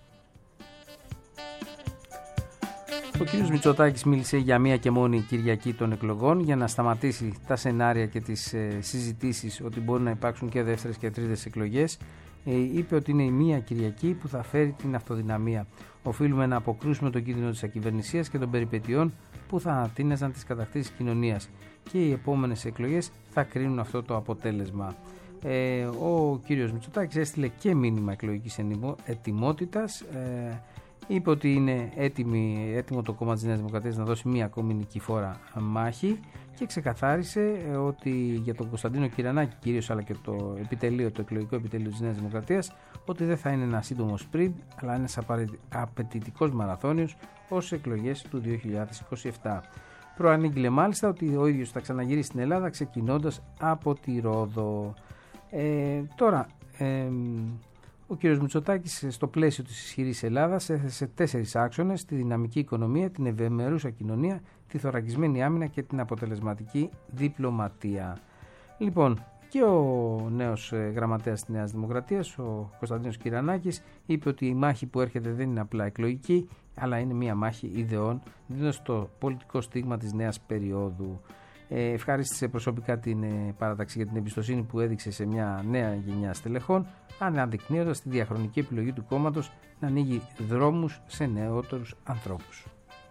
Ο κ. Μητσοτάκης μίλησε για μία και μόνη Κυριακή των εκλογών για να σταματήσει τα σενάρια και τις ε, συζητήσεις ότι μπορεί να υπάρξουν και δεύτερες και τρίτες εκλογές. Ε, είπε ότι είναι η μία Κυριακή που θα φέρει την αυτοδυναμία. Οφείλουμε να αποκρούσουμε τον κίνδυνο της ακυβερνησίας και των περιπετειών που θα ανατείναζαν τις κατακτήσεις κοινωνίας, και οι επόμενες εκλογές θα κρίνουν αυτό το αποτέλεσμα. Ε, ο κ. Μητσοτάκης έστειλε και μήνυμα εκλογικής ετοιμότητας. Ε, Είπε ότι είναι έτοιμη, έτοιμο το κόμμα της Νέας Δημοκρατίας να δώσει μία ακόμη νικηφόρα μάχη, και ξεκαθάρισε ότι για τον Κωνσταντίνο Κυρανάκη κυρίως, αλλά και το επιτελείο, το εκλογικό επιτελείο της Νέας Δημοκρατίας, ότι δεν θα είναι ένα σύντομο σπριντ, αλλά ένας απαιτητικός μαραθώνιος ως εκλογές του δύο χιλιάδες είκοσι επτά. Προανήγγειλε μάλιστα ότι ο ίδιος θα ξαναγυρίσει στην Ελλάδα, ξεκινώντας από τη Ρόδο. Ε, τώρα... Ε, Ο κ. Μητσοτάκης, στο πλαίσιο της ισχυρής Ελλάδας, έθεσε τέσσερις άξονες: τη δυναμική οικονομία, την ευημερούσα κοινωνία, τη θωρακισμένη άμυνα και την αποτελεσματική διπλωματία. Λοιπόν, και ο νέος γραμματέας της Νέας Δημοκρατίας, ο Κωνσταντίνος Κυρανάκης, είπε ότι η μάχη που έρχεται δεν είναι απλά εκλογική, αλλά είναι μια μάχη ιδεών, δίνοντας το πολιτικό στίγμα της νέας περίοδου. Ε, ευχαρίστησε προσωπικά την ε, παράταξη για την εμπιστοσύνη που έδειξε σε μια νέα γενιά στελεχών, αναδεικνύοντας τη διαχρονική επιλογή του κόμματος να ανοίγει δρόμους σε νεότερους ανθρώπους.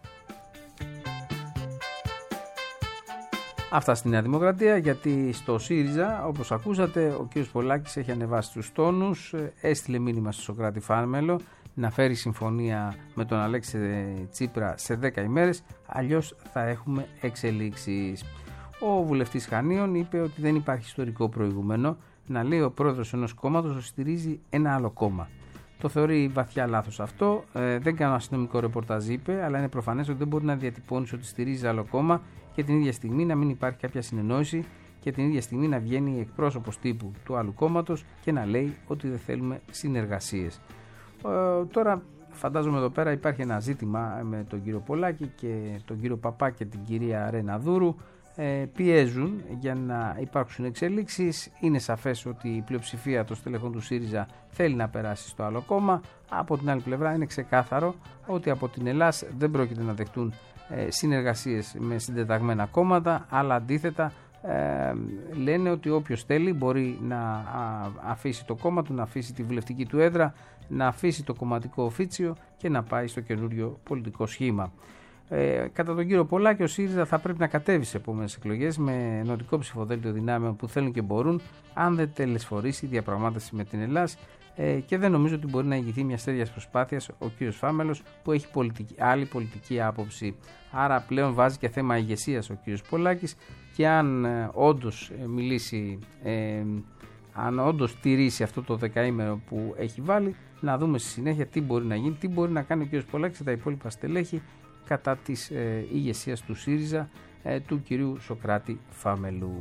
Αυτά στη Νέα Δημοκρατία, γιατί στο ΣΥΡΙΖΑ, όπως ακούσατε, ο κ. Πολάκης έχει ανεβάσει τους τόνους, έστειλε μήνυμα στο Σωκράτη Φάμελο να φέρει συμφωνία με τον Αλέξη Τσίπρα σε δέκα ημέρες, αλλιώς θα έχουμε εξελίξεις. Ο βουλευτής Χανίων είπε ότι δεν υπάρχει ιστορικό προηγούμενο να λέει ο πρόεδρος ενός κόμματος ότι στηρίζει ένα άλλο κόμμα. Το θεωρεί βαθιά λάθος αυτό. Ε, δεν κάνω αστυνομικό ρεπορτάζ, είπε, αλλά είναι προφανές ότι δεν μπορεί να διατυπώνει ότι στηρίζει άλλο κόμμα και την ίδια στιγμή να μην υπάρχει κάποια συνεννόηση και την ίδια στιγμή να βγαίνει εκπρόσωπος τύπου του άλλου κόμματος και να λέει ότι δεν θέλουμε συνεργασίες. Ε, τώρα φαντάζομαι εδώ πέρα υπάρχει ένα ζήτημα με τον κύριο Πολάκη και τον κύριο Παπά και την κυρία Ρένα Δούρου. Ε, πιέζουν για να υπάρξουν εξελίξεις. Είναι σαφές ότι η πλειοψηφία των στελεχών του ΣΥΡΙΖΑ θέλει να περάσει στο άλλο κόμμα. Από την άλλη πλευρά είναι ξεκάθαρο ότι από την Ελλάδα δεν πρόκειται να δεχτούν ε, συνεργασίες με συντεταγμένα κόμματα, αλλά αντίθετα ε, λένε ότι όποιος θέλει μπορεί να α, αφήσει το κόμμα του, να αφήσει τη βουλευτική του έδρα, να αφήσει το κομματικό οφίτσιο και να πάει στο καινούριο πολιτικό σχήμα. Ε, κατά τον κύριο Πολάκη, ο ΣΥΡΙΖΑ θα πρέπει να κατέβει σε επόμενες εκλογές με ενωτικό ψηφοδέλτιο δυνάμεων που θέλουν και μπορούν, αν δεν τελεσφορήσει η διαπραγμάτευση με την Ελλάδα, ε, και δεν νομίζω ότι μπορεί να ηγηθεί μια τέτοια προσπάθεια ο κύριος Φάμελος, που έχει πολιτική, άλλη πολιτική άποψη. Άρα πλέον βάζει και θέμα ηγεσίας ο κύριος Πολάκης, και αν ε, όντως ε, μιλήσει, ε, αν όντως τηρήσει αυτό το δεκαήμερο που έχει βάλει, να δούμε στη συνέχεια τι μπορεί να γίνει, τι μπορεί να κάνει ο κύριος Πολάκης και τα υπόλοιπα στελέχη κατά της ε, ηγεσίας του ΣΥΡΙΖΑ, ε, του κυρίου Σωκράτη Φάμελου.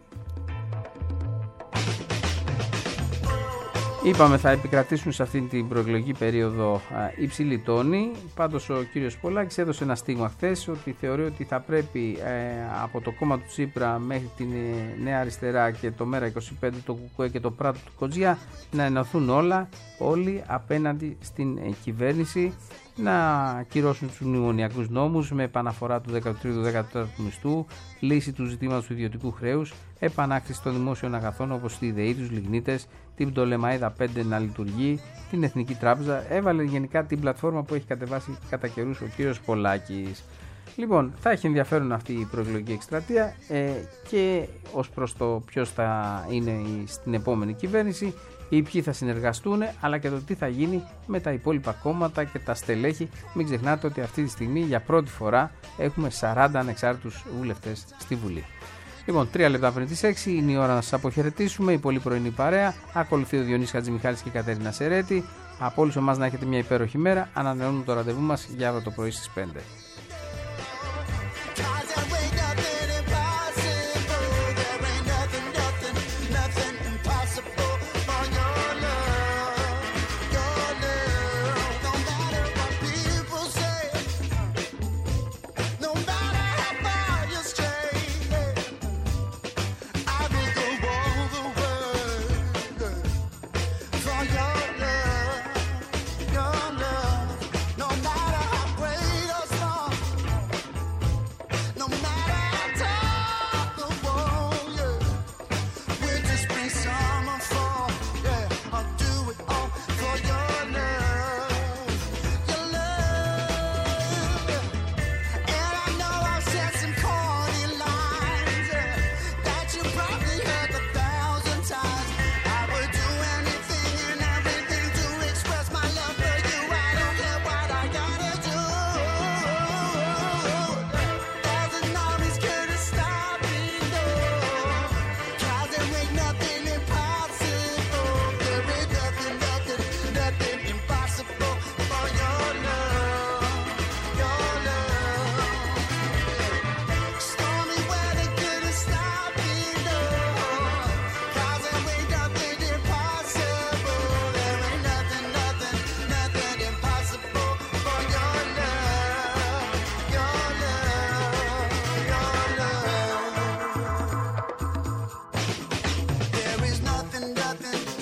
Είπαμε θα επικρατήσουν σε αυτήν την προεκλογική περίοδο α, υψηλοί τόνοι. Πάντως ο κύριος Πολάκης έδωσε ένα στίγμα χθες ότι θεωρεί ότι θα πρέπει ε, από το κόμμα του Τσίπρα μέχρι την ε, Νέα Αριστερά και το ΜΕΡΑ είκοσι πέντε, το ΚΚΕ και το Πράτο του Κοτζιά να ενωθούν όλα, όλοι απέναντι στην ε, κυβέρνηση, να ακυρώσουν τους μνημονιακούς νόμους με επαναφορά του δεκατρίτου δεκατέταρτου μισθού, λύση του ζητήματος του ιδιωτικού χρέους, επανάκτηση των δημόσιων αγαθών όπως τη ΔΕΗ, τους λιγνίτες, την Πτολεμαΐδα πέντε να λειτουργεί, την Εθνική Τράπεζα. Έβαλε γενικά την πλατφόρμα που έχει κατεβάσει κατά καιρούς ο κύριος Πολάκης. Λοιπόν, θα έχει ενδιαφέρον αυτή η προεκλογική εκστρατεία ε, και ως προς το ποιος θα είναι στην επόμενη κυβέρνηση, ή ποιοι θα συνεργαστούν, αλλά και το τι θα γίνει με τα υπόλοιπα κόμματα και τα στελέχη. Μην ξεχνάτε ότι αυτή τη στιγμή για πρώτη φορά έχουμε σαράντα ανεξάρτητους βουλευτές στη Βουλή. Λοιπόν, τρία λεπτά πριν τις έξι είναι η ώρα να σας αποχαιρετήσουμε. Η πολύ πρωινή παρέα. Ακολουθεί ο Διονύσης Χατζημιχάλης και η Κατερίνα Σερέτη. Από όλους εμάς να έχετε μια υπέροχη μέρα. Ανανεώνουμε το ραντεβού μας για αύριο το πρωί στις πέντε. Your love, no matter how great or small. nothing.